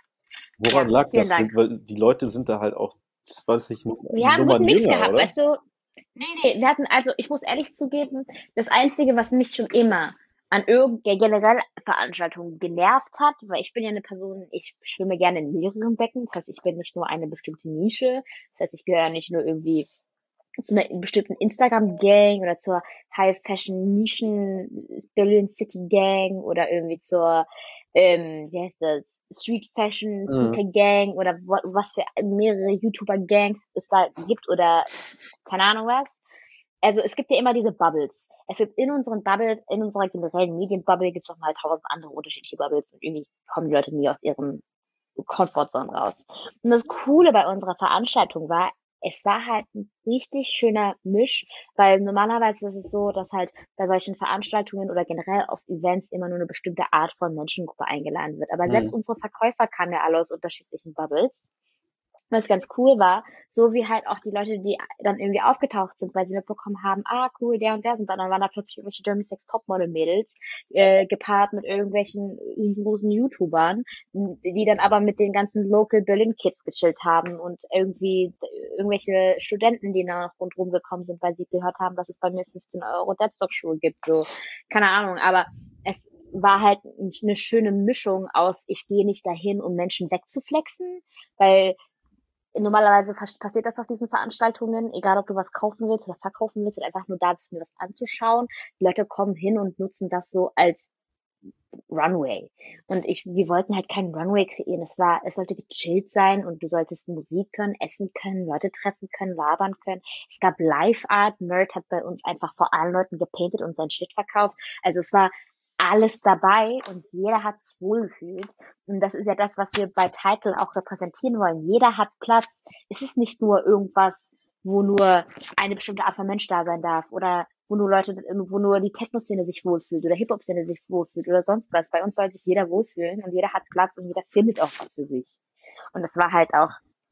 Woran Ja, lag vielen das? Dank. Sind, weil die Leute sind da halt auch zwanzig Wir haben einen Nummern guten Mix jünger, gehabt, oder? weißt du? Nee, nee, wir hatten, also ich muss ehrlich zugeben, das Einzige, was mich schon immer an irgendeiner generell Veranstaltung genervt hat, weil ich bin ja eine Person, ich schwimme gerne in mehreren Becken, das heißt, ich bin nicht nur eine bestimmte Nische, das heißt, ich gehöre nicht nur irgendwie zu einer bestimmten Instagram-Gang oder zur High-Fashion-Nischen Berlin City Gang oder irgendwie zur, ähm, wie heißt das, Street Fashion Mhm. Sneaker Gang oder wa- was für mehrere YouTuber-Gangs es da gibt oder keine Ahnung was. Also es gibt ja immer diese Bubbles. Es gibt in unseren Bubbles, in unserer generellen Medienbubble gibt es noch mal tausend andere unterschiedliche Bubbles und irgendwie kommen die Leute nie aus ihrem Comfortzone raus. Und das Coole bei unserer Veranstaltung war, es war halt ein richtig schöner Misch, weil normalerweise ist es so, dass halt bei solchen Veranstaltungen oder generell auf Events immer nur eine bestimmte Art von Menschengruppe eingeladen wird. Aber selbst Mhm. unsere Verkäufer kamen ja alle aus unterschiedlichen Bubbles. Was ganz cool war, so wie halt auch die Leute, die dann irgendwie aufgetaucht sind, weil sie mitbekommen haben, ah cool, der und der sind da, dann waren da plötzlich irgendwelche Germany's Next Topmodel Mädels, äh, gepaart mit irgendwelchen riesengroßen YouTubern, die dann aber mit den ganzen Local Berlin Kids gechillt haben und irgendwie irgendwelche Studenten, die da noch rundherum gekommen sind, weil sie gehört haben, dass es bei mir fünfzehn Euro Deadstock-Schuhe gibt, so, keine Ahnung, aber es war halt eine schöne Mischung aus, ich gehe nicht dahin, um Menschen wegzuflexen, weil normalerweise passiert das auf diesen Veranstaltungen, egal ob du was kaufen willst oder verkaufen willst oder einfach nur da bist, um mir was anzuschauen. Die Leute kommen hin und nutzen das so als Runway. Und ich, wir wollten halt keinen Runway kreieren. Es war, es sollte gechillt sein und du solltest Musik können, essen können, Leute treffen können, labern können. Es gab Live-Art. Nerd hat bei uns einfach vor allen Leuten gepainted und sein Shit verkauft. Also es war alles dabei und jeder hat sich wohlgefühlt. Und das ist ja das, was wir bei Title auch repräsentieren wollen. Jeder hat Platz. Es ist nicht nur irgendwas, wo nur eine bestimmte Art von Mensch da sein darf oder wo nur Leute, wo nur die Techno-Szene sich wohlfühlt oder Hip-Hop-Szene sich wohlfühlt oder sonst was. Bei uns soll sich jeder wohlfühlen und jeder hat Platz und jeder findet auch was für sich. Und das war halt auch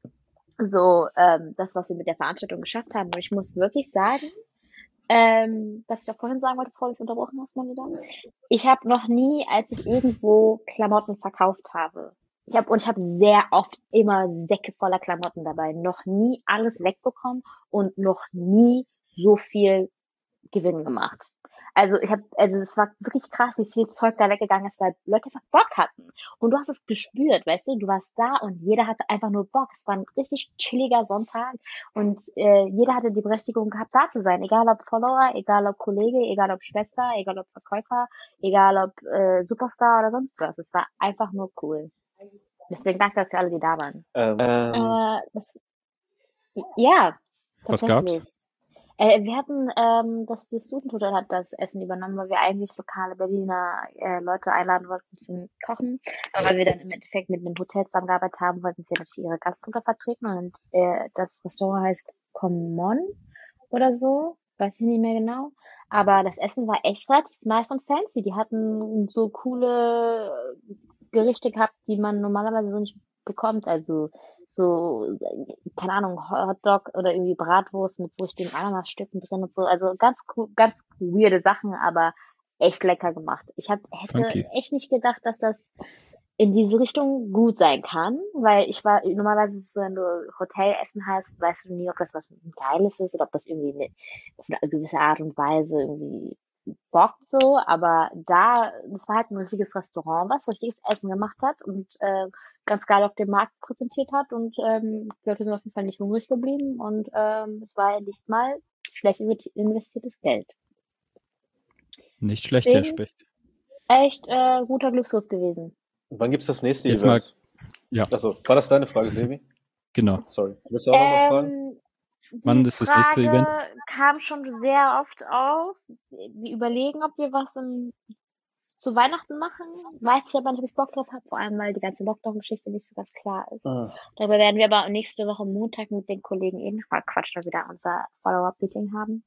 so ähm, das, was wir mit der Veranstaltung geschafft haben. Und ich muss wirklich sagen, ähm, was ich doch vorhin sagen wollte, bevor du mich unterbrochen hast, mein Lieber. Ich habe noch nie, als ich irgendwo Klamotten verkauft habe, ich habe und ich habe sehr oft immer Säcke voller Klamotten dabei, noch nie alles wegbekommen und noch nie so viel Gewinn gemacht. Also ich habe, also es war wirklich krass, wie viel Zeug da weggegangen ist, weil Leute einfach Bock hatten. Und du hast es gespürt, weißt du, du warst da und jeder hatte einfach nur Bock. Es war ein richtig chilliger Sonntag und äh, jeder hatte die Berechtigung gehabt, da zu sein. Egal ob Follower, egal ob Kollege, egal ob Schwester, egal ob Verkäufer, egal ob äh, Superstar oder sonst was. Es war einfach nur cool. Deswegen danke für alle, die da waren. Ähm, Äh, das, ja, Was gab's? tatsächlich. Äh, wir hatten, ähm, das, das Studentenhotel hat das Essen übernommen, weil wir eigentlich lokale Berliner äh, Leute einladen wollten zum Kochen. Aber weil wir dann im Endeffekt mit einem Hotel zusammengearbeitet haben, wollten sie natürlich ihre Gastgeber vertreten. Und äh, das Restaurant heißt Common oder so, weiß ich nicht mehr genau. Aber das Essen war echt relativ nice und fancy. Die hatten so coole Gerichte gehabt, die man normalerweise so nicht bekommt. Also so, äh, keine Ahnung, Hotdog oder irgendwie Bratwurst mit so richtigen Ananasstücken drin und so. Also ganz cool, ganz weirde Sachen, aber echt lecker gemacht. Ich hab, hätte Funky. echt nicht gedacht, dass das in diese Richtung gut sein kann, weil ich war, normalerweise ist es so, wenn du Hotelessen hast, weißt du nie, ob das was Geiles ist oder ob das irgendwie eine, auf eine gewisse Art und Weise irgendwie bockt so, aber da, das war halt ein richtiges Restaurant, was richtiges Essen gemacht hat und äh, ganz geil auf dem Markt präsentiert hat und ähm, die Leute sind auf jeden Fall nicht hungrig geblieben und ähm, es war ja nicht mal schlecht investiertes Geld. Nicht schlecht, Herr Deswegen Specht. echt äh, guter Glücksgriff gewesen. Wann gibt's das nächste Jetzt Event? mal, ja, Achso, war das deine Frage, Sebi? genau. Sorry. Willst du auch nochmal fragen? Ähm, Wann die ist das nächste Event? Frage kam schon sehr oft auf. Wir überlegen, ob wir was im, zu Weihnachten machen. Weiß ich aber nicht, ob ich Bock drauf habe, vor allem, weil die ganze Lockdown-Geschichte nicht so ganz klar ist. Ah, Darüber werden wir aber nächste Woche Montag mit den Kollegen eben Quatsch, weil wir da unser Follow-up-Meeting haben.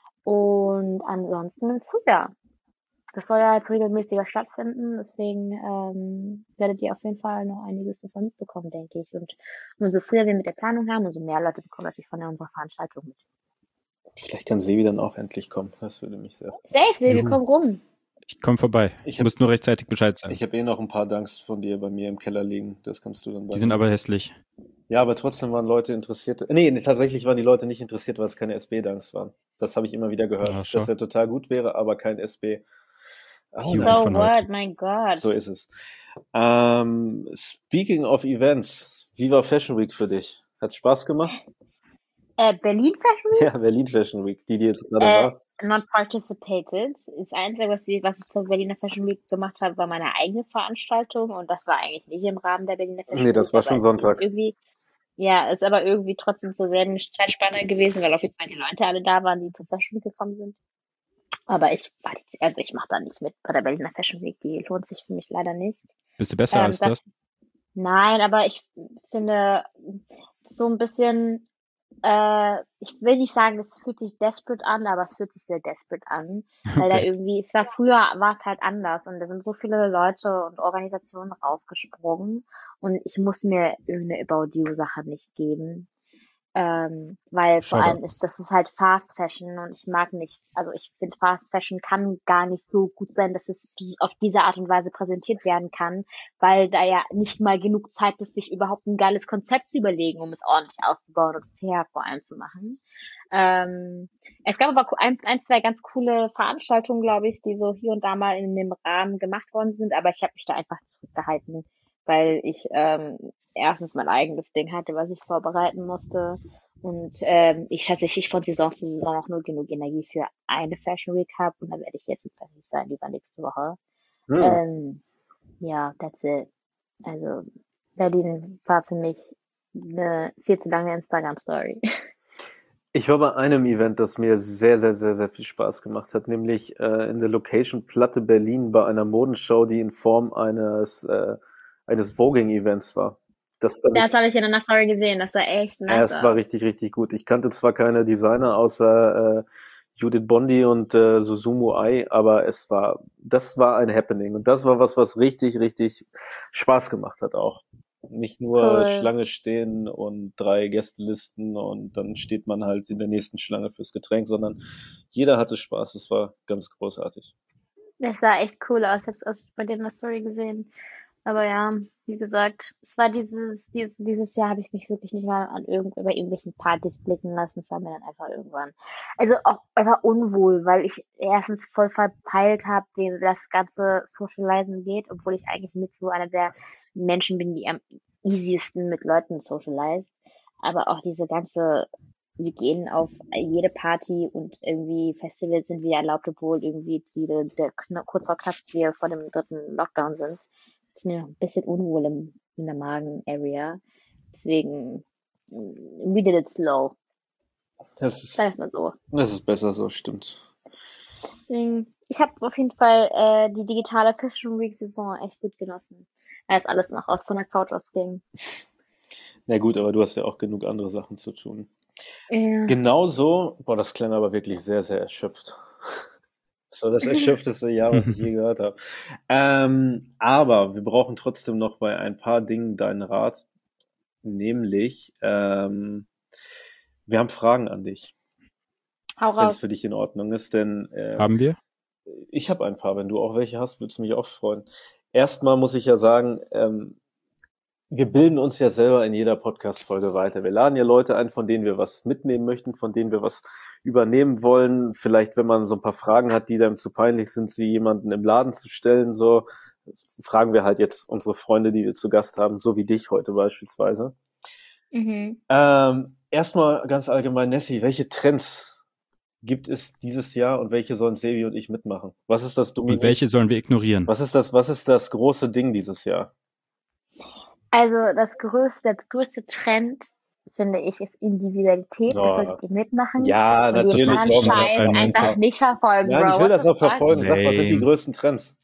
Und ansonsten im Frühjahr. Das soll ja jetzt regelmäßiger stattfinden, deswegen ähm, werdet ihr auf jeden Fall noch einiges davon mitbekommen, denke ich. Und umso früher wir mit der Planung haben, umso mehr Leute bekommen natürlich von unserer Veranstaltung mit. vielleicht kann Sebi dann auch endlich kommen. Das würde mich sehr freuen. Safe, Sebi, Juhu. komm rum. Ich komme vorbei. Ich Ich hab- muss nur rechtzeitig Bescheid sagen. Ich habe eh noch ein paar Danks von dir bei mir im Keller liegen. Das kannst du dann bei Die sind mir. aber hässlich. Ja, aber trotzdem waren Leute interessiert. Nee, nee, tatsächlich waren die Leute nicht interessiert, weil es keine S B-Danks waren. Das habe ich immer wieder gehört, Ah, schau. dass er total gut wäre, aber kein S B. Ah, Jugend So von what, heute. mein Gott. so ist es. Ähm, speaking of Events, wie war Fashion Week für dich? Hat Spaß gemacht? Äh, Berlin Fashion Week? Ja, Berlin Fashion Week, die, die jetzt gerade Äh, war. not participated. Das Einzige, was, wir, was ich zur Berliner Fashion Week gemacht habe, war meine eigene Veranstaltung und das war eigentlich nicht im Rahmen der Berliner Fashion Nee, das Week, war aber schon es Sonntag. ist irgendwie, ja, ist aber irgendwie trotzdem zur selben Zeitspanne gewesen, weil auf jeden Fall die Leute alle da waren, die zur Fashion Week gekommen sind. Aber ich war jetzt, also ich mache da nicht mit bei der Berliner Fashion Week, die lohnt sich für mich leider nicht. Bist du besser Ähm, als das, das? nein, aber ich finde so ein bisschen, äh, ich will nicht sagen, es fühlt sich desperate an, aber es fühlt sich sehr desperate an, weil da Okay. irgendwie, es war früher, war es halt anders und da sind so viele Leute und Organisationen rausgesprungen und ich muss mir irgendeine About You Sache nicht geben. Ähm, weil vor Schade. allem ist, das ist halt Fast Fashion und ich mag nicht, also ich finde Fast Fashion kann gar nicht so gut sein, dass es auf diese Art und Weise präsentiert werden kann, weil da ja nicht mal genug Zeit ist, sich überhaupt ein geiles Konzept zu überlegen, um es ordentlich auszubauen und fair vor allem zu machen. Ähm, es gab aber ein, ein, zwei ganz coole Veranstaltungen, glaube ich, die so hier und da mal in dem Rahmen gemacht worden sind, aber ich habe mich da einfach zurückgehalten, weil ich ähm, erstens mein eigenes Ding hatte, was ich vorbereiten musste und ähm, ich tatsächlich von Saison zu Saison auch nur genug Energie für eine Fashion Week habe und dann werde ich jetzt in Paris sein, übernächste Woche. Hm. Ähm, ja, that's it. Also Berlin war für mich eine viel zu lange Instagram-Story. Ich war bei einem Event, das mir sehr, sehr, sehr, sehr viel Spaß gemacht hat, nämlich äh, in der Location Platte Berlin bei einer Modenshow, die in Form eines, äh, eines Voging-Events war. Das fand Das ich, habe ich in einer Story gesehen, das sah echt ja, nice es war aus. richtig, richtig gut. Ich kannte zwar keine Designer außer äh, Judith Bondi und äh, Susumu Ai, aber es war, das war ein Happening und das war was, was richtig, richtig Spaß gemacht hat auch. Nicht nur Cool. Schlange stehen und drei Gästelisten und dann steht man halt in der nächsten Schlange fürs Getränk, sondern jeder hatte Spaß. Es war ganz großartig. Das sah echt cool aus. Ich habe es bei dir in der Story gesehen. Aber ja, wie gesagt, es war dieses, dieses, dieses Jahr habe ich mich wirklich nicht mal an irgend, über irgendwelchen Partys blicken lassen. Es war mir dann einfach irgendwann. Also auch einfach unwohl, weil ich erstens voll verpeilt habe, wie das ganze Socializen geht, obwohl ich eigentlich mit so einer der Menschen bin, die am easiesten mit Leuten socialized. Aber auch diese ganze, wir gehen auf jede Party und irgendwie Festivals sind wieder erlaubt, obwohl irgendwie die, der, der kurz vor knapp wir vor dem dritten Lockdown sind. Ist mir noch ein bisschen unwohl im, in der Magen-Area. Deswegen, we did it slow. Das ist, Sag ich mal so. das ist besser so, stimmt. Deswegen, ich habe auf jeden Fall äh, die digitale Fashion Week Saison echt gut genossen, als alles noch aus von der Couch aus ging. Na gut, aber du hast ja auch genug andere Sachen zu tun. Ja. Genauso, boah, das klang aber wirklich sehr, sehr erschöpft. Das war das erschöpfteste Jahr, was ich je gehört habe. Ähm, aber wir brauchen trotzdem noch bei ein paar Dingen deinen Rat. Nämlich, ähm, wir haben Fragen an dich, Hau wenn es raus. für dich in Ordnung ist. Denn äh, Haben wir? ich habe ein paar. Wenn du auch welche hast, würde es mich auch freuen. Erstmal muss ich ja sagen, ähm, wir bilden uns ja selber in jeder Podcast-Folge weiter. Wir laden ja Leute ein, von denen wir was mitnehmen möchten, von denen wir was übernehmen wollen. Vielleicht, wenn man so ein paar Fragen hat, die dann zu peinlich sind, sie jemanden im Laden zu stellen, so fragen wir halt jetzt unsere Freunde, die wir zu Gast haben, so wie dich heute beispielsweise. Mhm. Ähm, erstmal ganz allgemein, Nessie, welche Trends gibt es dieses Jahr und welche sollen Sevi und ich mitmachen? Was ist das Und Dominierende? welche sollen wir ignorieren? Was ist das, was ist das große Ding dieses Jahr? Also das größte, der größte Trend, finde ich, ist Individualität. Das Oh. solltet ihr mitmachen. Ja, Und den natürlich. anderen Warum das Scheiß ein einfach Mentor? nicht verfolgen, Nein, Bro. ich will What das the auch fuck? verfolgen. Sag, was sind die Lame. größten Trends?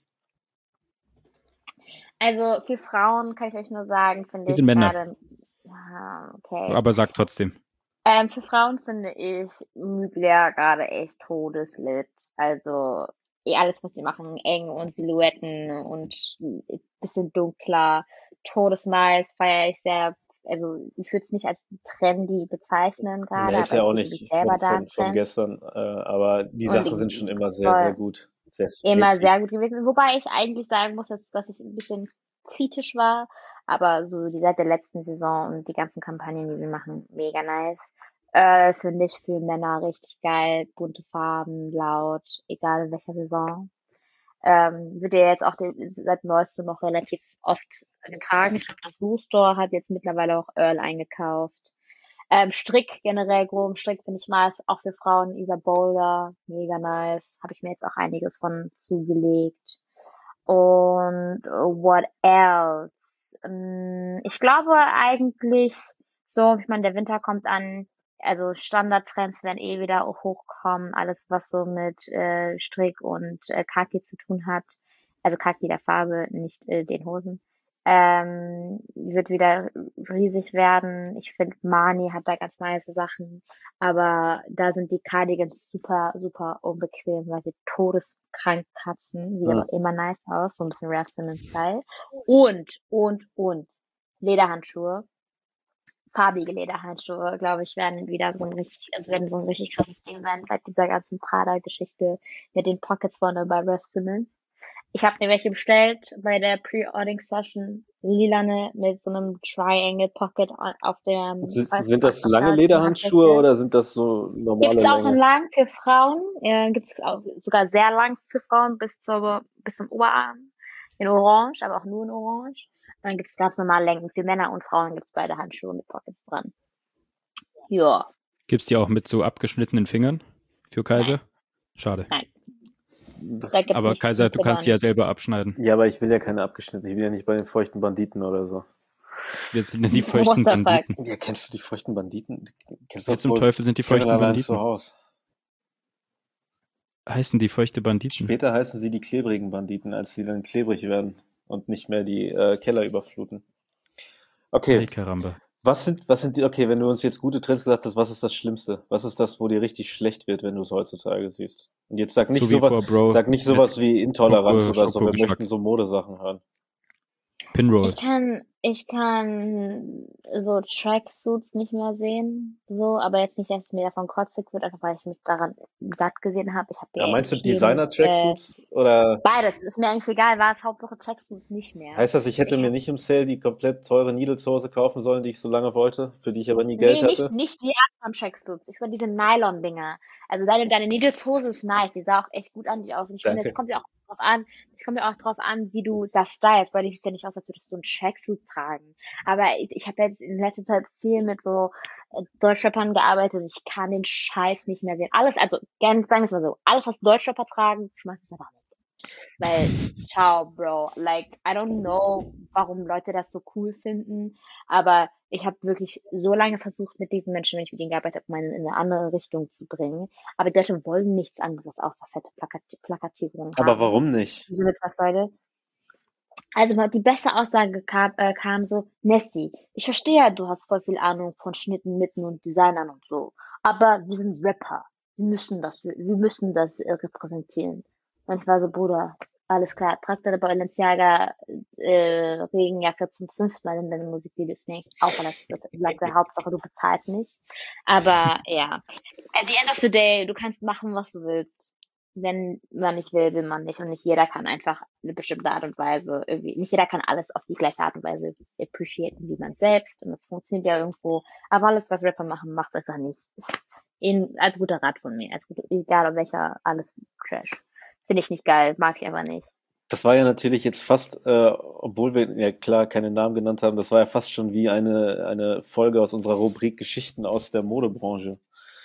Also für Frauen kann ich euch nur sagen, finde Wir ich sind Männer. gerade, ja, okay. Aber sag trotzdem. Ähm, für Frauen finde ich Mugler gerade echt todeslit. Also eh alles, was sie machen, eng und Silhouetten und ein bisschen dunkler, todesnice, feiere ich sehr. Also ich würde es nicht als trendy bezeichnen gerade, Der ist aber ja ich auch sehe mich nicht selber von, da von, im von Trend. gestern, äh, aber die Und Sachen sind schon immer sehr, voll sehr gut. Sehr immer spacey. sehr gut gewesen. Wobei ich eigentlich sagen muss, dass, dass ich ein bisschen kritisch war. Aber so die seit der letzten Saison und die ganzen Kampagnen, die sie machen, mega nice. Äh, finde ich für Männer richtig geil. Bunte Farben, laut, egal in welcher Saison. Ähm, wird ja jetzt auch den, seit neuestem noch relativ oft getragen. Ich glaube, das Woo Store hat jetzt mittlerweile auch Earl eingekauft. Ähm, Strick generell, groben Strick finde ich nice, auch für Frauen. Isa Boulder, mega nice. Habe ich mir jetzt auch einiges von zugelegt. Und what else? Ähm, Ich glaube eigentlich so, ich meine, der Winter kommt an, also Standardtrends werden eh wieder hochkommen, alles was so mit äh, Strick und äh, Khaki zu tun hat. Also Khaki der Farbe, nicht äh, den Hosen. Ähm, wird wieder riesig werden. Ich finde, Marni hat da ganz nice Sachen. Aber da sind die Cardigans super, super unbequem, weil sie todeskrank kratzen. Sieht Hm. aber immer nice aus, so ein bisschen Ralph Simmons Style. Und, und, und Lederhandschuhe. Farbige Lederhandschuhe, glaube ich, werden wieder so ein richtig, also werden so ein richtig krasses Ding sein, seit dieser ganzen Prada-Geschichte mit den Pockets vorne bei Ralph Simmons. Ich habe mir welche bestellt bei der Pre-Ordering-Session, lilane mit so einem Triangle Pocket auf dem. Sind, weißt du, sind das auf lange der Lederhandschuhe Handfläche. oder sind das so normale Gibt's auch in Länge? lang für Frauen, ja, gibt's auch sogar sehr lang für Frauen bis zur, bis zum Oberarm, in Orange, aber auch nur in Orange. Und dann gibt's ganz normale Längen für Männer und Frauen, gibt's beide Handschuhe mit Pockets dran. Ja, Gibt's die auch mit so abgeschnittenen Fingern für Kaiser? Schade. nein, da gibt's Aber nicht Kaiser, du kannst die ja Zimmern. selber abschneiden. Ja, aber ich will ja keine abgeschnitten. Ich bin ja nicht bei den feuchten Banditen oder so. Wir sind die What feuchten the fuck? Banditen. Ja, kennst du die feuchten Banditen? Kennst Wer doch zum wohl Teufel sind die Kevin feuchten allein zu Banditen? Hause. Heißen die feuchte Banditen? Später heißen sie die klebrigen Banditen, als sie dann klebrig werden und nicht mehr die äh, Keller überfluten. Okay, Hey, Karamba. was sind, was sind die, okay, wenn du uns jetzt gute Trends gesagt hast, was ist das Schlimmste? Was ist das, wo dir richtig schlecht wird, wenn du es heutzutage siehst? Und jetzt sag nicht So wie sowas, vor Bro sag nicht mit sowas wie Intoleranz Schoko- oder so, wir Schokogeschmack. möchten so Modesachen hören. Pinroll. Ich kann, ich kann so Tracksuits nicht mehr sehen, so, aber jetzt nicht, dass es mir davon kotzig wird, einfach weil ich mich daran satt gesehen habe. Ich habe Ja, ja meinst du jeden, äh, Designer-Tracksuits oder beides, ist mir eigentlich egal, war es Hauptsache Tracksuits nicht mehr. heißt das, ich hätte Ich mir hab, nicht im Sale die komplett teure Needles-Hose kaufen sollen, die ich so lange wollte, für die ich aber nie Geld nee, nicht, hatte? nicht die anderen Tracksuits, ich meine diese Nylon-Dinger. Also deine, deine Needles-Hose ist nice, die sah auch echt gut an dich aus. Und ich finde, es Danke. kommt ja auch drauf an, es kommt ja auch drauf an, wie du das stylst, weil die sieht ja nicht aus, als würdest du einen Tracksuit tragen. Aber ich, ich habe jetzt in letzter Zeit viel mit so äh, Deutschrappern gearbeitet, ich kann den Scheiß nicht mehr sehen. Alles, also, gerne sagen wir es mal so, alles, was Deutschrapper tragen, schmeiß es einfach weg. Weil, ciao, Bro. Like, I don't know, warum Leute das so cool finden, aber ich habe wirklich so lange versucht, mit diesen Menschen, wenn ich mit ihnen gearbeitet habe, meine in eine andere Richtung zu bringen. Aber die Leute wollen nichts anderes außer fette Plakat Plakatierungen Aber haben. warum nicht? So mit was, Leute? Also mal die beste Aussage kam, äh, kam so, Nessie, ich verstehe ja, du hast voll viel Ahnung von Schnitten, Mitten und Designern und so, aber wir sind Rapper. Wir müssen das, wir müssen das äh, repräsentieren. Und ich war so, Bruder, alles klar, trag deine Balenciaga äh, Regenjacke zum fünften Mal in deinen Musikvideos, finde ich auch alles Latte. Hauptsache du bezahlst nicht. Aber ja, at the end of the day, du kannst machen, was du willst. Wenn man nicht will, will man nicht. Und nicht jeder kann einfach eine bestimmte Art und Weise irgendwie, nicht jeder kann alles auf die gleiche Art und Weise appreciaten wie man selbst. Und das funktioniert ja irgendwo. Aber alles, was Rapper machen, macht einfach nicht. In, als guter Rat von mir. Als gut, egal auf welcher, alles Trash. Finde ich nicht geil. Mag ich einfach nicht. Das war ja natürlich jetzt fast, äh, obwohl wir ja klar keine Namen genannt haben, das war ja fast schon wie eine, eine Folge aus unserer Rubrik Geschichten aus der Modebranche.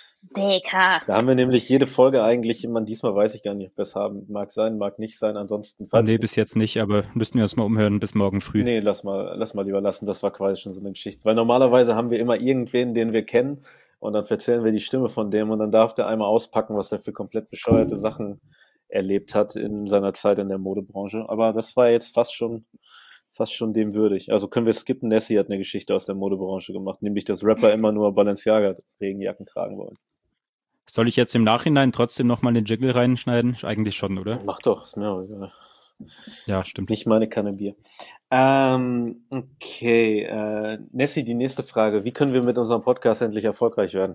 Deka. Da haben wir nämlich jede Folge eigentlich immer, diesmal weiß ich gar nicht, ob wir es haben. Mag sein, mag nicht sein, ansonsten. Falls Nee, bis jetzt nicht, aber müssten wir uns mal umhören bis morgen früh. Nee, lass mal, lass mal lieber lassen, das war quasi schon so eine Geschichte. Weil normalerweise haben wir immer irgendwen, den wir kennen und dann erzählen wir die Stimme von dem und dann darf der einmal auspacken, was der für komplett bescheuerte Sachen erlebt hat in seiner Zeit in der Modebranche. Aber das war jetzt fast schon, fast schon dem würdig. Also können wir skippen. Nessie hat eine Geschichte aus der Modebranche gemacht, nämlich dass Rapper immer nur Balenciaga Regenjacken tragen wollen. Soll ich jetzt im Nachhinein trotzdem nochmal den Jingle reinschneiden? Eigentlich schon, oder? Mach doch, ist mir auch egal. Ja, stimmt. Nicht meine Kanne Bier. Ähm, okay, äh, Nessie, die nächste Frage. Wie können wir mit unserem Podcast endlich erfolgreich werden?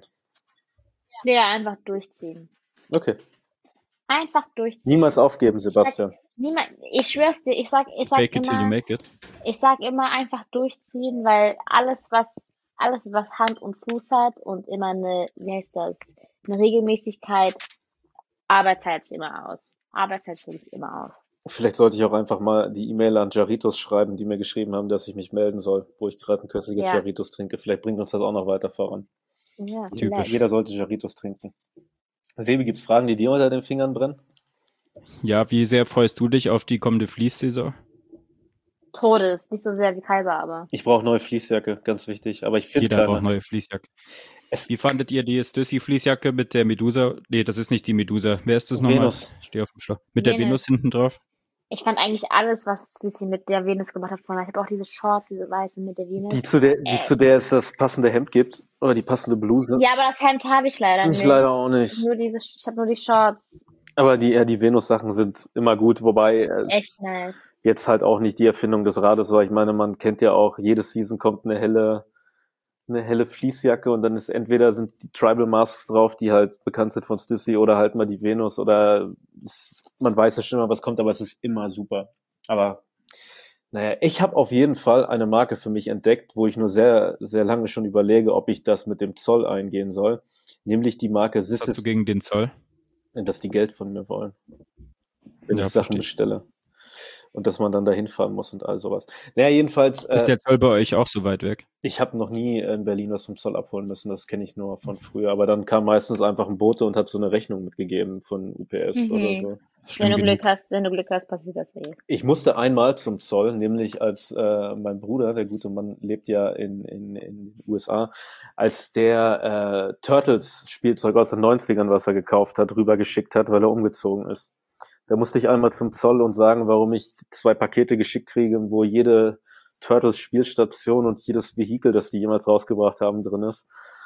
Ja, einfach durchziehen. Okay. Einfach durchziehen. Niemals aufgeben, Sebastian. Niemand, ich schwör's dir, ich sag, ich sag Fake it till you immer, make it. ich sag immer einfach durchziehen, weil alles, was, alles, was Hand und Fuß hat und immer eine, wie heißt das, eine Regelmäßigkeit, Arbeit zahlt sich immer aus. Arbeit zahlt sich immer aus. Vielleicht sollte ich auch einfach mal die E-Mail an Jarritos schreiben, die mir geschrieben haben, dass ich mich melden soll, wo ich gerade ein köstliches Ja. Jarritos trinke. Vielleicht bringt uns das auch noch weiter voran. Ja, Typisch. vielleicht. Jeder sollte Jarritos trinken. Sebi, gibt's Fragen, die dir unter den Fingern brennen? Ja, wie sehr freust du dich auf die kommende Fließsaison? Todes, nicht so sehr wie Kaiser, aber. Ich brauche neue Fließjacke, ganz wichtig. Aber ich finde Jeder keine. braucht neue Fließjacke. Es- Wie fandet ihr die Stussy-Fließjacke mit der Medusa? Nee, das ist nicht die Medusa. Wer ist das nochmal? Venus. Steh auf dem Schlauch. Mit der Venus. Venus hinten drauf? Ich fand eigentlich alles, was Sissy mit der Venus gemacht hat, von ich habe auch diese Shorts, diese weißen mit der Venus. Die zu der, die Äh. zu der es das passende Hemd gibt oder die passende Bluse. Ja, aber das Hemd habe ich leider Ich nicht. leider auch nicht. Nur diese, ich habe nur die Shorts. Aber die, ja, die Venus-Sachen sind immer gut, wobei äh, Echt nice. jetzt halt auch nicht die Erfindung des Rades war. Ich meine, man kennt ja auch, jede Season kommt eine helle, eine helle Fließjacke und dann ist entweder sind die Tribal Masks drauf, die halt bekannt sind von Stussy, oder halt mal die Venus, oder es, man weiß ja schon mal, was kommt, aber es ist immer super. Aber naja, ich habe auf jeden Fall eine Marke für mich entdeckt, wo ich nur sehr, sehr lange schon überlege, ob ich das mit dem Zoll eingehen soll. Nämlich die Marke Was hast du Sissis, gegen den Zoll? dass die Geld von mir wollen, wenn Ja, ich Sachen verstehe ich. bestelle. Und dass man dann da hinfahren muss und all sowas. Naja, jedenfalls, Ist äh, der Zoll bei euch auch so weit weg? ich habe noch nie in Berlin was vom Zoll abholen müssen, das kenne ich nur von früher. Aber dann kam meistens einfach ein Bote und hat so eine Rechnung mitgegeben von U P S Mhm. oder so. Schlimm Wenn du genug. Glück hast, wenn du Glück hast, passiert das eh. Ich musste einmal zum Zoll, nämlich als äh, mein Bruder, der gute Mann, lebt ja in, in, in den U S A, als der äh, Turtles-Spielzeug aus den neunzigern, was er gekauft hat, rübergeschickt hat, weil er umgezogen ist. Da musste ich einmal zum Zoll und sagen, warum ich zwei Pakete geschickt kriege, wo jede Turtles-Spielstation und jedes Vehikel, das die jemals rausgebracht haben, drin ist.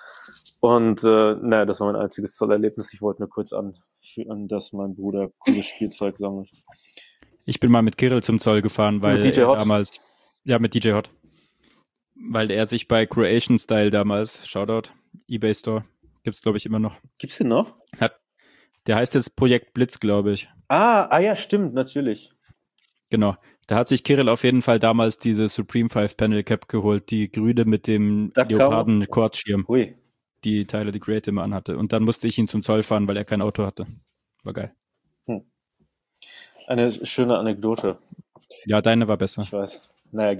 Und äh, naja, das war mein einziges Zollerlebnis. Ich wollte nur kurz anführen, dass mein Bruder cooles Spielzeug sammelt. Ich bin mal mit Kirill zum Zoll gefahren, weil Mit D J er Hot? damals, ja, mit D J Hot. Weil er sich bei Croatian Style damals, Shoutout, eBay Store, gibt's glaube ich immer noch, Gibt's den noch? hat, der heißt jetzt Projekt Blitz, glaube ich. Ah, ah ja, stimmt, natürlich. Genau. Da hat sich Kirill auf jeden Fall damals diese Supreme five Panel Cap geholt, die grüne mit dem Duck Leoparden-Kurzschirm, Hui. die Tyler the Creator immer anhatte. Und dann musste ich ihn zum Zoll fahren, weil er kein Auto hatte. War geil. Eine schöne Anekdote. Ja, deine war besser. Ich weiß. Naja, geht.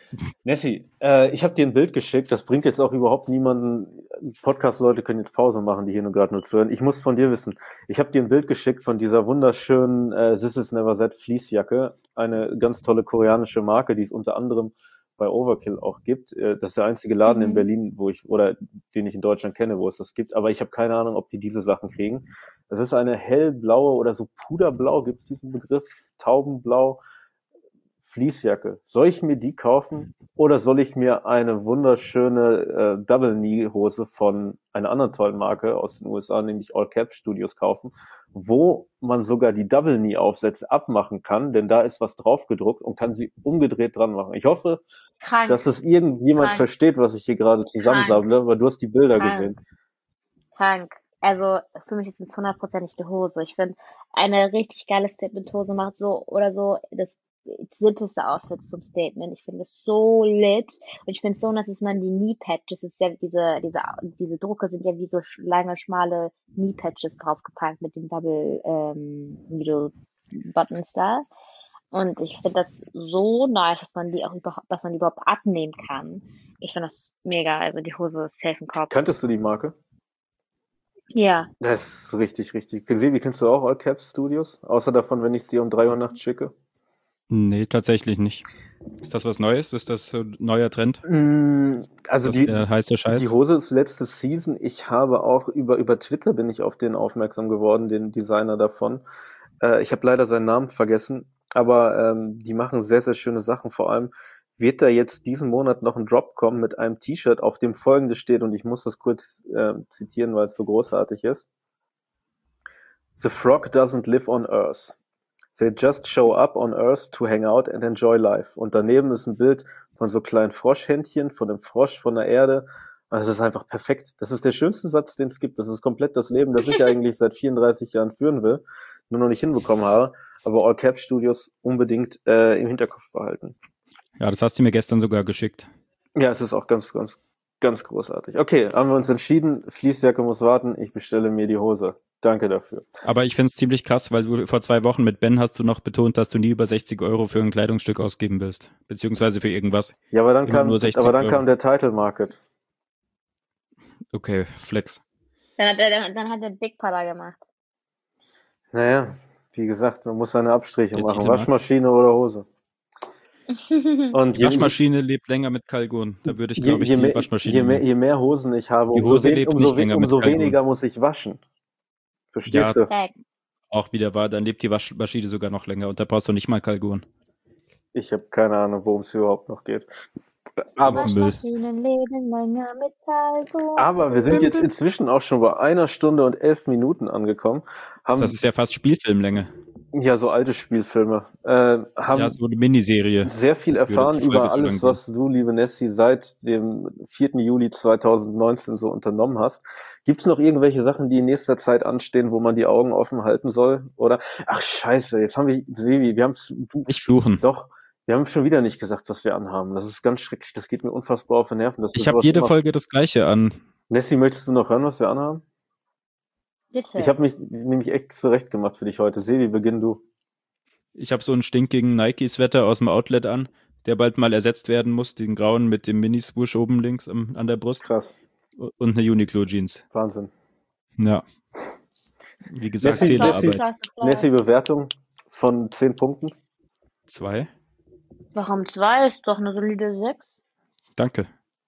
Nessie, äh, ich habe dir ein Bild geschickt, das bringt jetzt auch überhaupt niemanden, Podcast-Leute können jetzt Pause machen, die hier nur gerade nur zuhören. Ich muss von dir wissen, ich habe dir ein Bild geschickt von dieser wunderschönen äh, This is Never Said Fleecejacke, eine ganz tolle koreanische Marke, die es unter anderem bei Overkill auch gibt. Äh, das ist der einzige Laden in Mhm. Berlin, wo ich, oder den ich in Deutschland kenne, wo es das gibt, aber ich habe keine Ahnung, ob die diese Sachen kriegen. Das ist eine hellblaue oder so puderblau, gibt es diesen Begriff, Taubenblau, Fleecejacke. Soll ich mir die kaufen oder soll ich mir eine wunderschöne äh, Double-Knee-Hose von einer anderen tollen Marke aus den U S A, nämlich All Cap Studios, kaufen, wo man sogar die Double-Knee-Aufsätze abmachen kann, denn da ist was drauf gedruckt und kann sie umgedreht dran machen. Ich hoffe, Krank. dass es irgendjemand Krank. versteht, was ich hier gerade zusammensammle, weil du hast die Bilder Krank. gesehen. Krank. Also für mich ist es hundertprozentig eine Hose. Ich finde, eine richtig geile Statement-Hose macht so oder so das simpelste Outfit zum Statement. Ich finde es so lit. Und ich finde es so, dass man die Knee-Patches, ist ja diese, diese, diese Drucke sind ja wie so sch- lange, schmale Knee-Patches draufgepackt mit den Double, ähm, Needle Buttons da. Und ich finde das so nice, dass man die auch überhaupt, dass man die überhaupt abnehmen kann. Ich finde das mega. Also die Hose ist safe im Korb. Kanntest du die Marke? Ja. Das ist richtig, richtig. Sebi, kennst du auch All Cap Studios? Außer davon, wenn ich es dir um drei Uhr nachts schicke? Nee, tatsächlich nicht. Ist das was Neues? Ist das so ein neuer Trend? Mm, Also Das die, der heiße Scheiß? die Hose ist letzte Season. Ich habe auch über, über Twitter bin ich auf den aufmerksam geworden, den Designer davon. Äh, ich habe leider seinen Namen vergessen, aber ähm, die machen sehr, sehr schöne Sachen. Vor allem wird da jetzt diesen Monat noch ein Drop kommen mit einem T-Shirt, auf dem Folgendes steht, und ich muss das kurz äh, zitieren, weil es so großartig ist. The frog doesn't live on Earth. They just show up on Earth to hang out and enjoy life. Und daneben ist ein Bild von so kleinen Froschhändchen, von einem Frosch, von der Erde. Also das ist einfach perfekt. Das ist der schönste Satz, den es gibt. Das ist komplett das Leben, das ich eigentlich seit vierunddreißig Jahren führen will, nur noch nicht hinbekommen habe. Aber All Cap Studios unbedingt äh, im Hinterkopf behalten. Ja, das hast du mir gestern sogar geschickt. Ja, es ist auch ganz, ganz, ganz großartig. Okay, haben wir uns entschieden. Fließjacke muss warten. Ich bestelle mir die Hose. Danke dafür. Aber ich finde es ziemlich krass, weil du vor zwei Wochen mit Ben hast du noch betont, dass du nie über sechzig Euro für ein Kleidungsstück ausgeben willst. Beziehungsweise für irgendwas. Ja, aber dann Immer kam, nur sechzig aber dann Euro. kam der Title Market. Okay, Flex. Dann hat er, dann, dann hat er Big Papa gemacht. Naja, wie gesagt, man muss seine Abstriche Der machen. Titelmarkt. Waschmaschine oder Hose. Und Die je, Waschmaschine lebt länger mit Kalgon. Da würde ich, je, glaube ich, je, die mehr, Waschmaschine je, mehr, nehmen. je mehr Hosen ich habe, Die umso, Hose wen, lebt umso, nicht wen, länger mit umso Kalgon. weniger muss ich waschen. Verstehst Ja. du? Fact. Auch wieder wahr, dann lebt die Waschmaschine sogar noch länger und da brauchst du nicht mal Kalgon. Ich habe keine Ahnung, worum es überhaupt noch geht. Aber, Müll. Waschmaschinen leben länger mit Kalgon. aber wir sind jetzt inzwischen auch schon bei einer Stunde und elf Minuten angekommen. Haben, Das ist ja fast Spielfilmlänge. ja, so alte Spielfilme. Äh, haben Ja, so eine Miniserie. sehr viel erfahren die Folge über so lang alles, gehen. was du, liebe Nessie, seit dem vierten Juli zweitausendneunzehn so unternommen hast. Gibt es noch irgendwelche Sachen, die in nächster Zeit anstehen, wo man die Augen offen halten soll? Oder, ach scheiße, jetzt haben wir, Sevi, wir haben du, Nicht fluchen. doch, wir haben schon wieder nicht gesagt, was wir anhaben. Das ist ganz schrecklich, das geht mir unfassbar auf die Nerven. dass wir Ich habe sowas jede immer- Folge das Gleiche an. Nessie, möchtest du noch hören, was wir anhaben? Bitte. Ich habe mich nämlich echt zurecht gemacht für dich heute. Sevi, beginn du. Ich habe so einen stinkigen Nike-Sweater aus dem Outlet an, der bald mal ersetzt werden muss, den grauen mit dem Mini-Swoosh oben links am, an der Brust Krass, und eine Uniqlo-Jeans. Wahnsinn. Ja. Wie gesagt, Nessie, Applaus, Nessie, Telearbeit. Applaus, Applaus. Nessie, Bewertung von zehn Punkten. Zwei. Warum zwei? Ist doch eine solide sechs. Danke.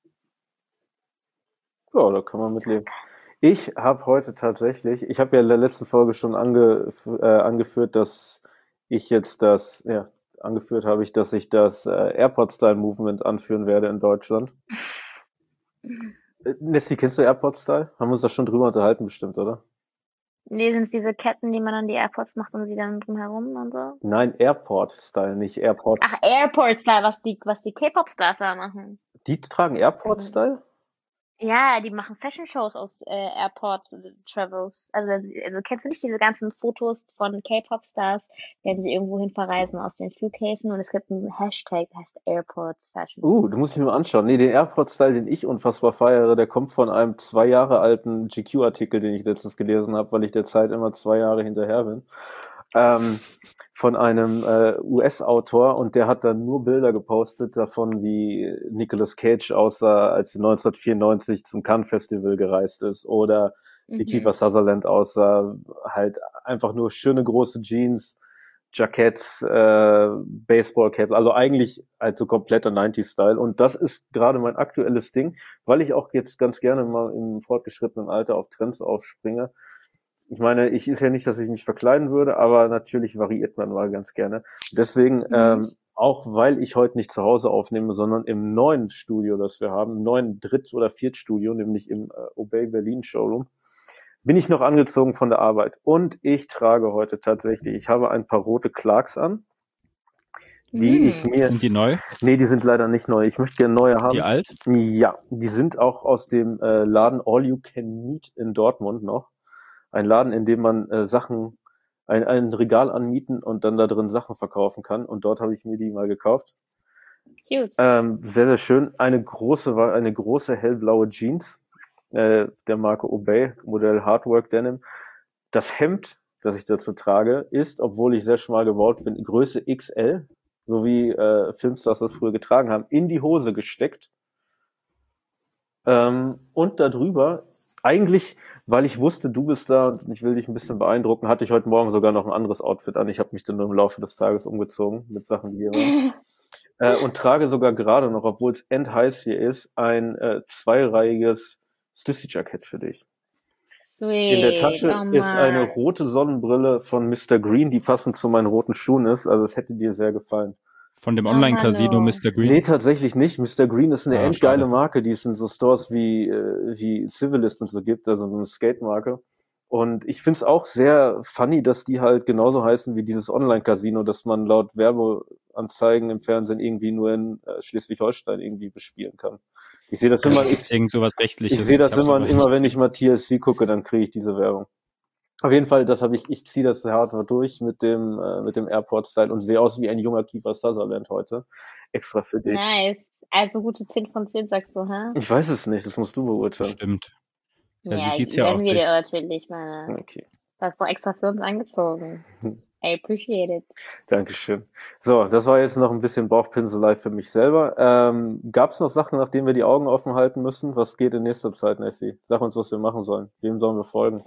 Ja, da kann man mitleben. Ich habe heute tatsächlich, ich habe ja in der letzten Folge schon ange, äh, angeführt, dass ich jetzt das, ja, angeführt habe ich, dass ich das äh, Airport-Style-Movement anführen werde in Deutschland. Äh, Nessie, kennst du Airport-Style? Haben wir uns da schon drüber unterhalten bestimmt, oder? Nee, sind es diese Ketten, die man an die Airports macht und sie dann drumherum und so? Nein, Airport-Style, nicht Airport. Ach, Airport-Style, was die, was die K-Pop-Stars da machen. Die tragen Airport-Style? Ja, die machen Fashion-Shows aus äh, Airport-Travels. Also, wenn sie, also kennst du nicht diese ganzen Fotos von K-Pop-Stars, wenn sie irgendwo hin verreisen aus den Flughäfen und es gibt einen Hashtag, der heißt Airports Fashion. Uh, du musst dich mal anschauen. Nee, den Airport-Style, den ich unfassbar feiere, der kommt von einem zwei Jahre alten G Q-Artikel, den ich letztens gelesen habe, weil ich der Zeit immer zwei Jahre hinterher bin. ähm, von einem äh, U S-Autor und der hat dann nur Bilder gepostet davon, wie Nicolas Cage aussah, als er neunzehnhundertvierundneunzig zum Cannes Festival gereist ist oder wie Kiefer Mhm. Sutherland aussah, halt einfach nur schöne große Jeans, Jacketts, äh, Baseballcap, also eigentlich halt so kompletter neunziger-Style und das ist gerade mein aktuelles Ding, weil ich auch jetzt ganz gerne mal im fortgeschrittenen Alter auf Trends aufspringe. Ich meine, ich ist ja nicht, dass ich mich verkleiden würde, aber natürlich variiert man mal ganz gerne. Deswegen, Mhm. ähm, auch weil ich heute nicht zu Hause aufnehme, sondern im neuen Studio, das wir haben, im neuen Dritt- oder Viertstudio, nämlich im äh, Obey Berlin Showroom, bin ich noch angezogen von der Arbeit. Und ich trage heute tatsächlich, ich habe ein paar rote Clarks an, die ich Mhm. mir, Sind die neu? nee, die sind leider nicht neu. Ich möchte gerne neue haben. Die alt? Ja, die sind auch aus dem äh, Laden All You Can Meet in Dortmund noch. Ein Laden, in dem man äh, Sachen, ein, ein Regal anmieten und dann da drin Sachen verkaufen kann. Und dort habe ich mir die mal gekauft. Cute. Ähm, sehr, sehr schön. Eine große, war eine große hellblaue Jeans äh, der Marke Obey, Modell Hardwork Denim. Das Hemd, das ich dazu trage, ist, obwohl ich sehr schmal gebaut bin, Größe X L, so wie äh, Filmstars das früher getragen haben, in die Hose gesteckt. Ähm, und darüber, eigentlich, weil ich wusste, du bist da und ich will dich ein bisschen beeindrucken, hatte ich heute Morgen sogar noch ein anderes Outfit an. Ich habe mich dann nur im Laufe des Tages umgezogen mit Sachen, die hier waren. Äh, und trage sogar gerade noch, obwohl es endheiß hier ist, ein äh, zweireihiges Stussy-Jackett für dich. In der Sweet. Tasche Oh ist eine Mann. rote Sonnenbrille von Mister Green, die passend zu meinen roten Schuhen ist. Also es hätte dir sehr gefallen. Von dem Oh Online-Casino Mano. Mister Green? Nee, tatsächlich nicht. Mister Green ist eine Ah, endgeile schade. Marke, die es in so Stores wie, äh, wie Civilist und so gibt, also eine Skate-Marke. Und ich find's auch sehr funny, dass die halt genauso heißen wie dieses Online-Casino, das man laut Werbeanzeigen im Fernsehen irgendwie nur in äh, Schleswig-Holstein irgendwie bespielen kann. Ich sehe das immer, Vielleicht ich, gibt's irgend sowas ich Rechtliches. sehe das hab's immer, aber immer nicht wenn ich gecheckt. mal T S V gucke, dann kriege ich diese Werbung. Auf jeden Fall, das habe ich, ich ziehe das hart mal durch mit dem, äh, mit dem Airport-Style und sehe aus wie ein junger Kiefer Sutherland heute. Extra für dich. Nice. Also gute zehn von zehn sagst du, hä? Ich weiß es nicht, das musst du beurteilen. Stimmt. Ja, sie Ja, sieht's ja auch gönnen wir nicht. dir natürlich, meine. Okay. Du hast doch extra für uns angezogen. I appreciate it. Dankeschön. So, das war jetzt noch ein bisschen Bauchpinselei für mich selber. Ähm, Gab es noch Sachen, nach denen wir die Augen offen halten müssen? Was geht in nächster Zeit, Nessie? Sag uns, was wir machen sollen. Wem sollen wir folgen?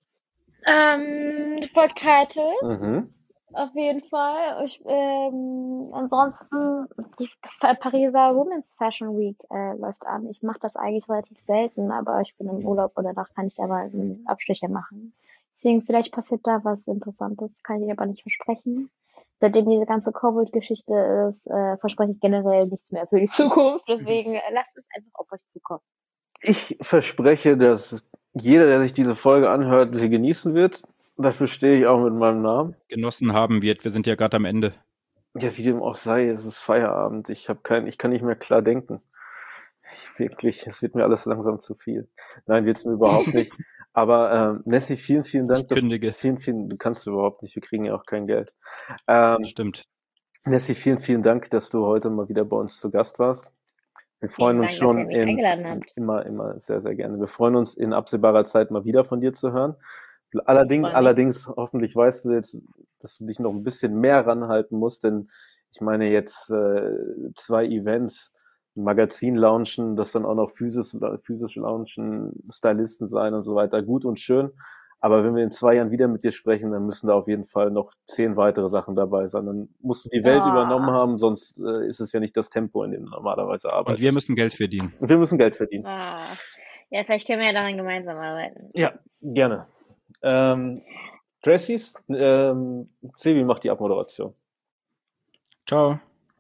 Ähm, folgt Title, Mhm. auf jeden Fall. Ich, ähm, ansonsten, die F- Pariser Women's Fashion Week äh, läuft an. Ich mache das eigentlich relativ selten, aber ich bin im Urlaub und danach kann ich da mal einen Abstecher machen. Deswegen, vielleicht passiert da was Interessantes, kann ich aber nicht versprechen. Seitdem diese ganze Covid-Geschichte ist, äh, verspreche ich generell nichts mehr für die Zukunft. Deswegen äh, lasst es einfach auf euch zukommen. Ich verspreche, dass jeder, der sich diese Folge anhört, sie genießen wird. Dafür stehe ich auch mit meinem Namen. Genossen haben wird. Wir sind ja gerade am Ende. Ja, wie dem auch sei, es ist Feierabend. Ich habe kein, ich kann nicht mehr klar denken. Ich, wirklich, es wird mir alles langsam zu viel. Nein, wird's mir überhaupt nicht. Aber ähm, Nessie, vielen, vielen Dank. Ich Dass, kündige. vielen, vielen, du kannst überhaupt nicht, wir kriegen ja auch kein Geld. Ähm, Stimmt. Nessie, vielen, vielen Dank, dass du heute mal wieder bei uns zu Gast warst. Wir freuen Vielen uns Dank, dass ihr schon mich in, eingeladen habt. immer, immer sehr, sehr gerne. Wir freuen uns in absehbarer Zeit mal wieder von dir zu hören. Allerdings, Freu mich. allerdings, hoffentlich weißt du jetzt, dass du dich noch ein bisschen mehr ranhalten musst, denn ich meine jetzt äh, zwei Events, ein Magazin launchen, das dann auch noch physisch, physisch launchen, Stylisten sein und so weiter, gut und schön. Aber wenn wir in zwei Jahren wieder mit dir sprechen, dann müssen da auf jeden Fall noch zehn weitere Sachen dabei sein. Dann musst du die Welt Ja. übernommen haben, sonst äh, ist es ja nicht das Tempo, in dem du normalerweise arbeitest. Und wir müssen Geld verdienen. Und wir müssen Geld verdienen. Ah. Ja, vielleicht können wir ja daran gemeinsam arbeiten. Ja, gerne. Ähm, Tracy's, ähm, Sebi macht die Abmoderation. Ciao.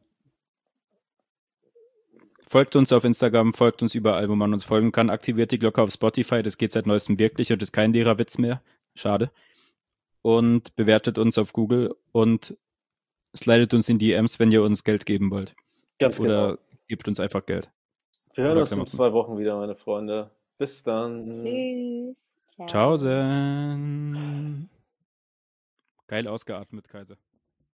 Folgt uns auf Instagram, folgt uns überall, wo man uns folgen kann. Aktiviert die Glocke auf Spotify, das geht seit neuestem wirklich und ist kein leerer Witz mehr. Schade. Und bewertet uns auf Google und slidet uns in die D Ms, wenn ihr uns Geld geben wollt. Ganz Oder genau. gebt uns einfach Geld. Wir hören Oder uns in Klamotten. zwei Wochen wieder, meine Freunde. Bis dann. Tschüss. Ciao. Geil ausgeatmet, Kaiser.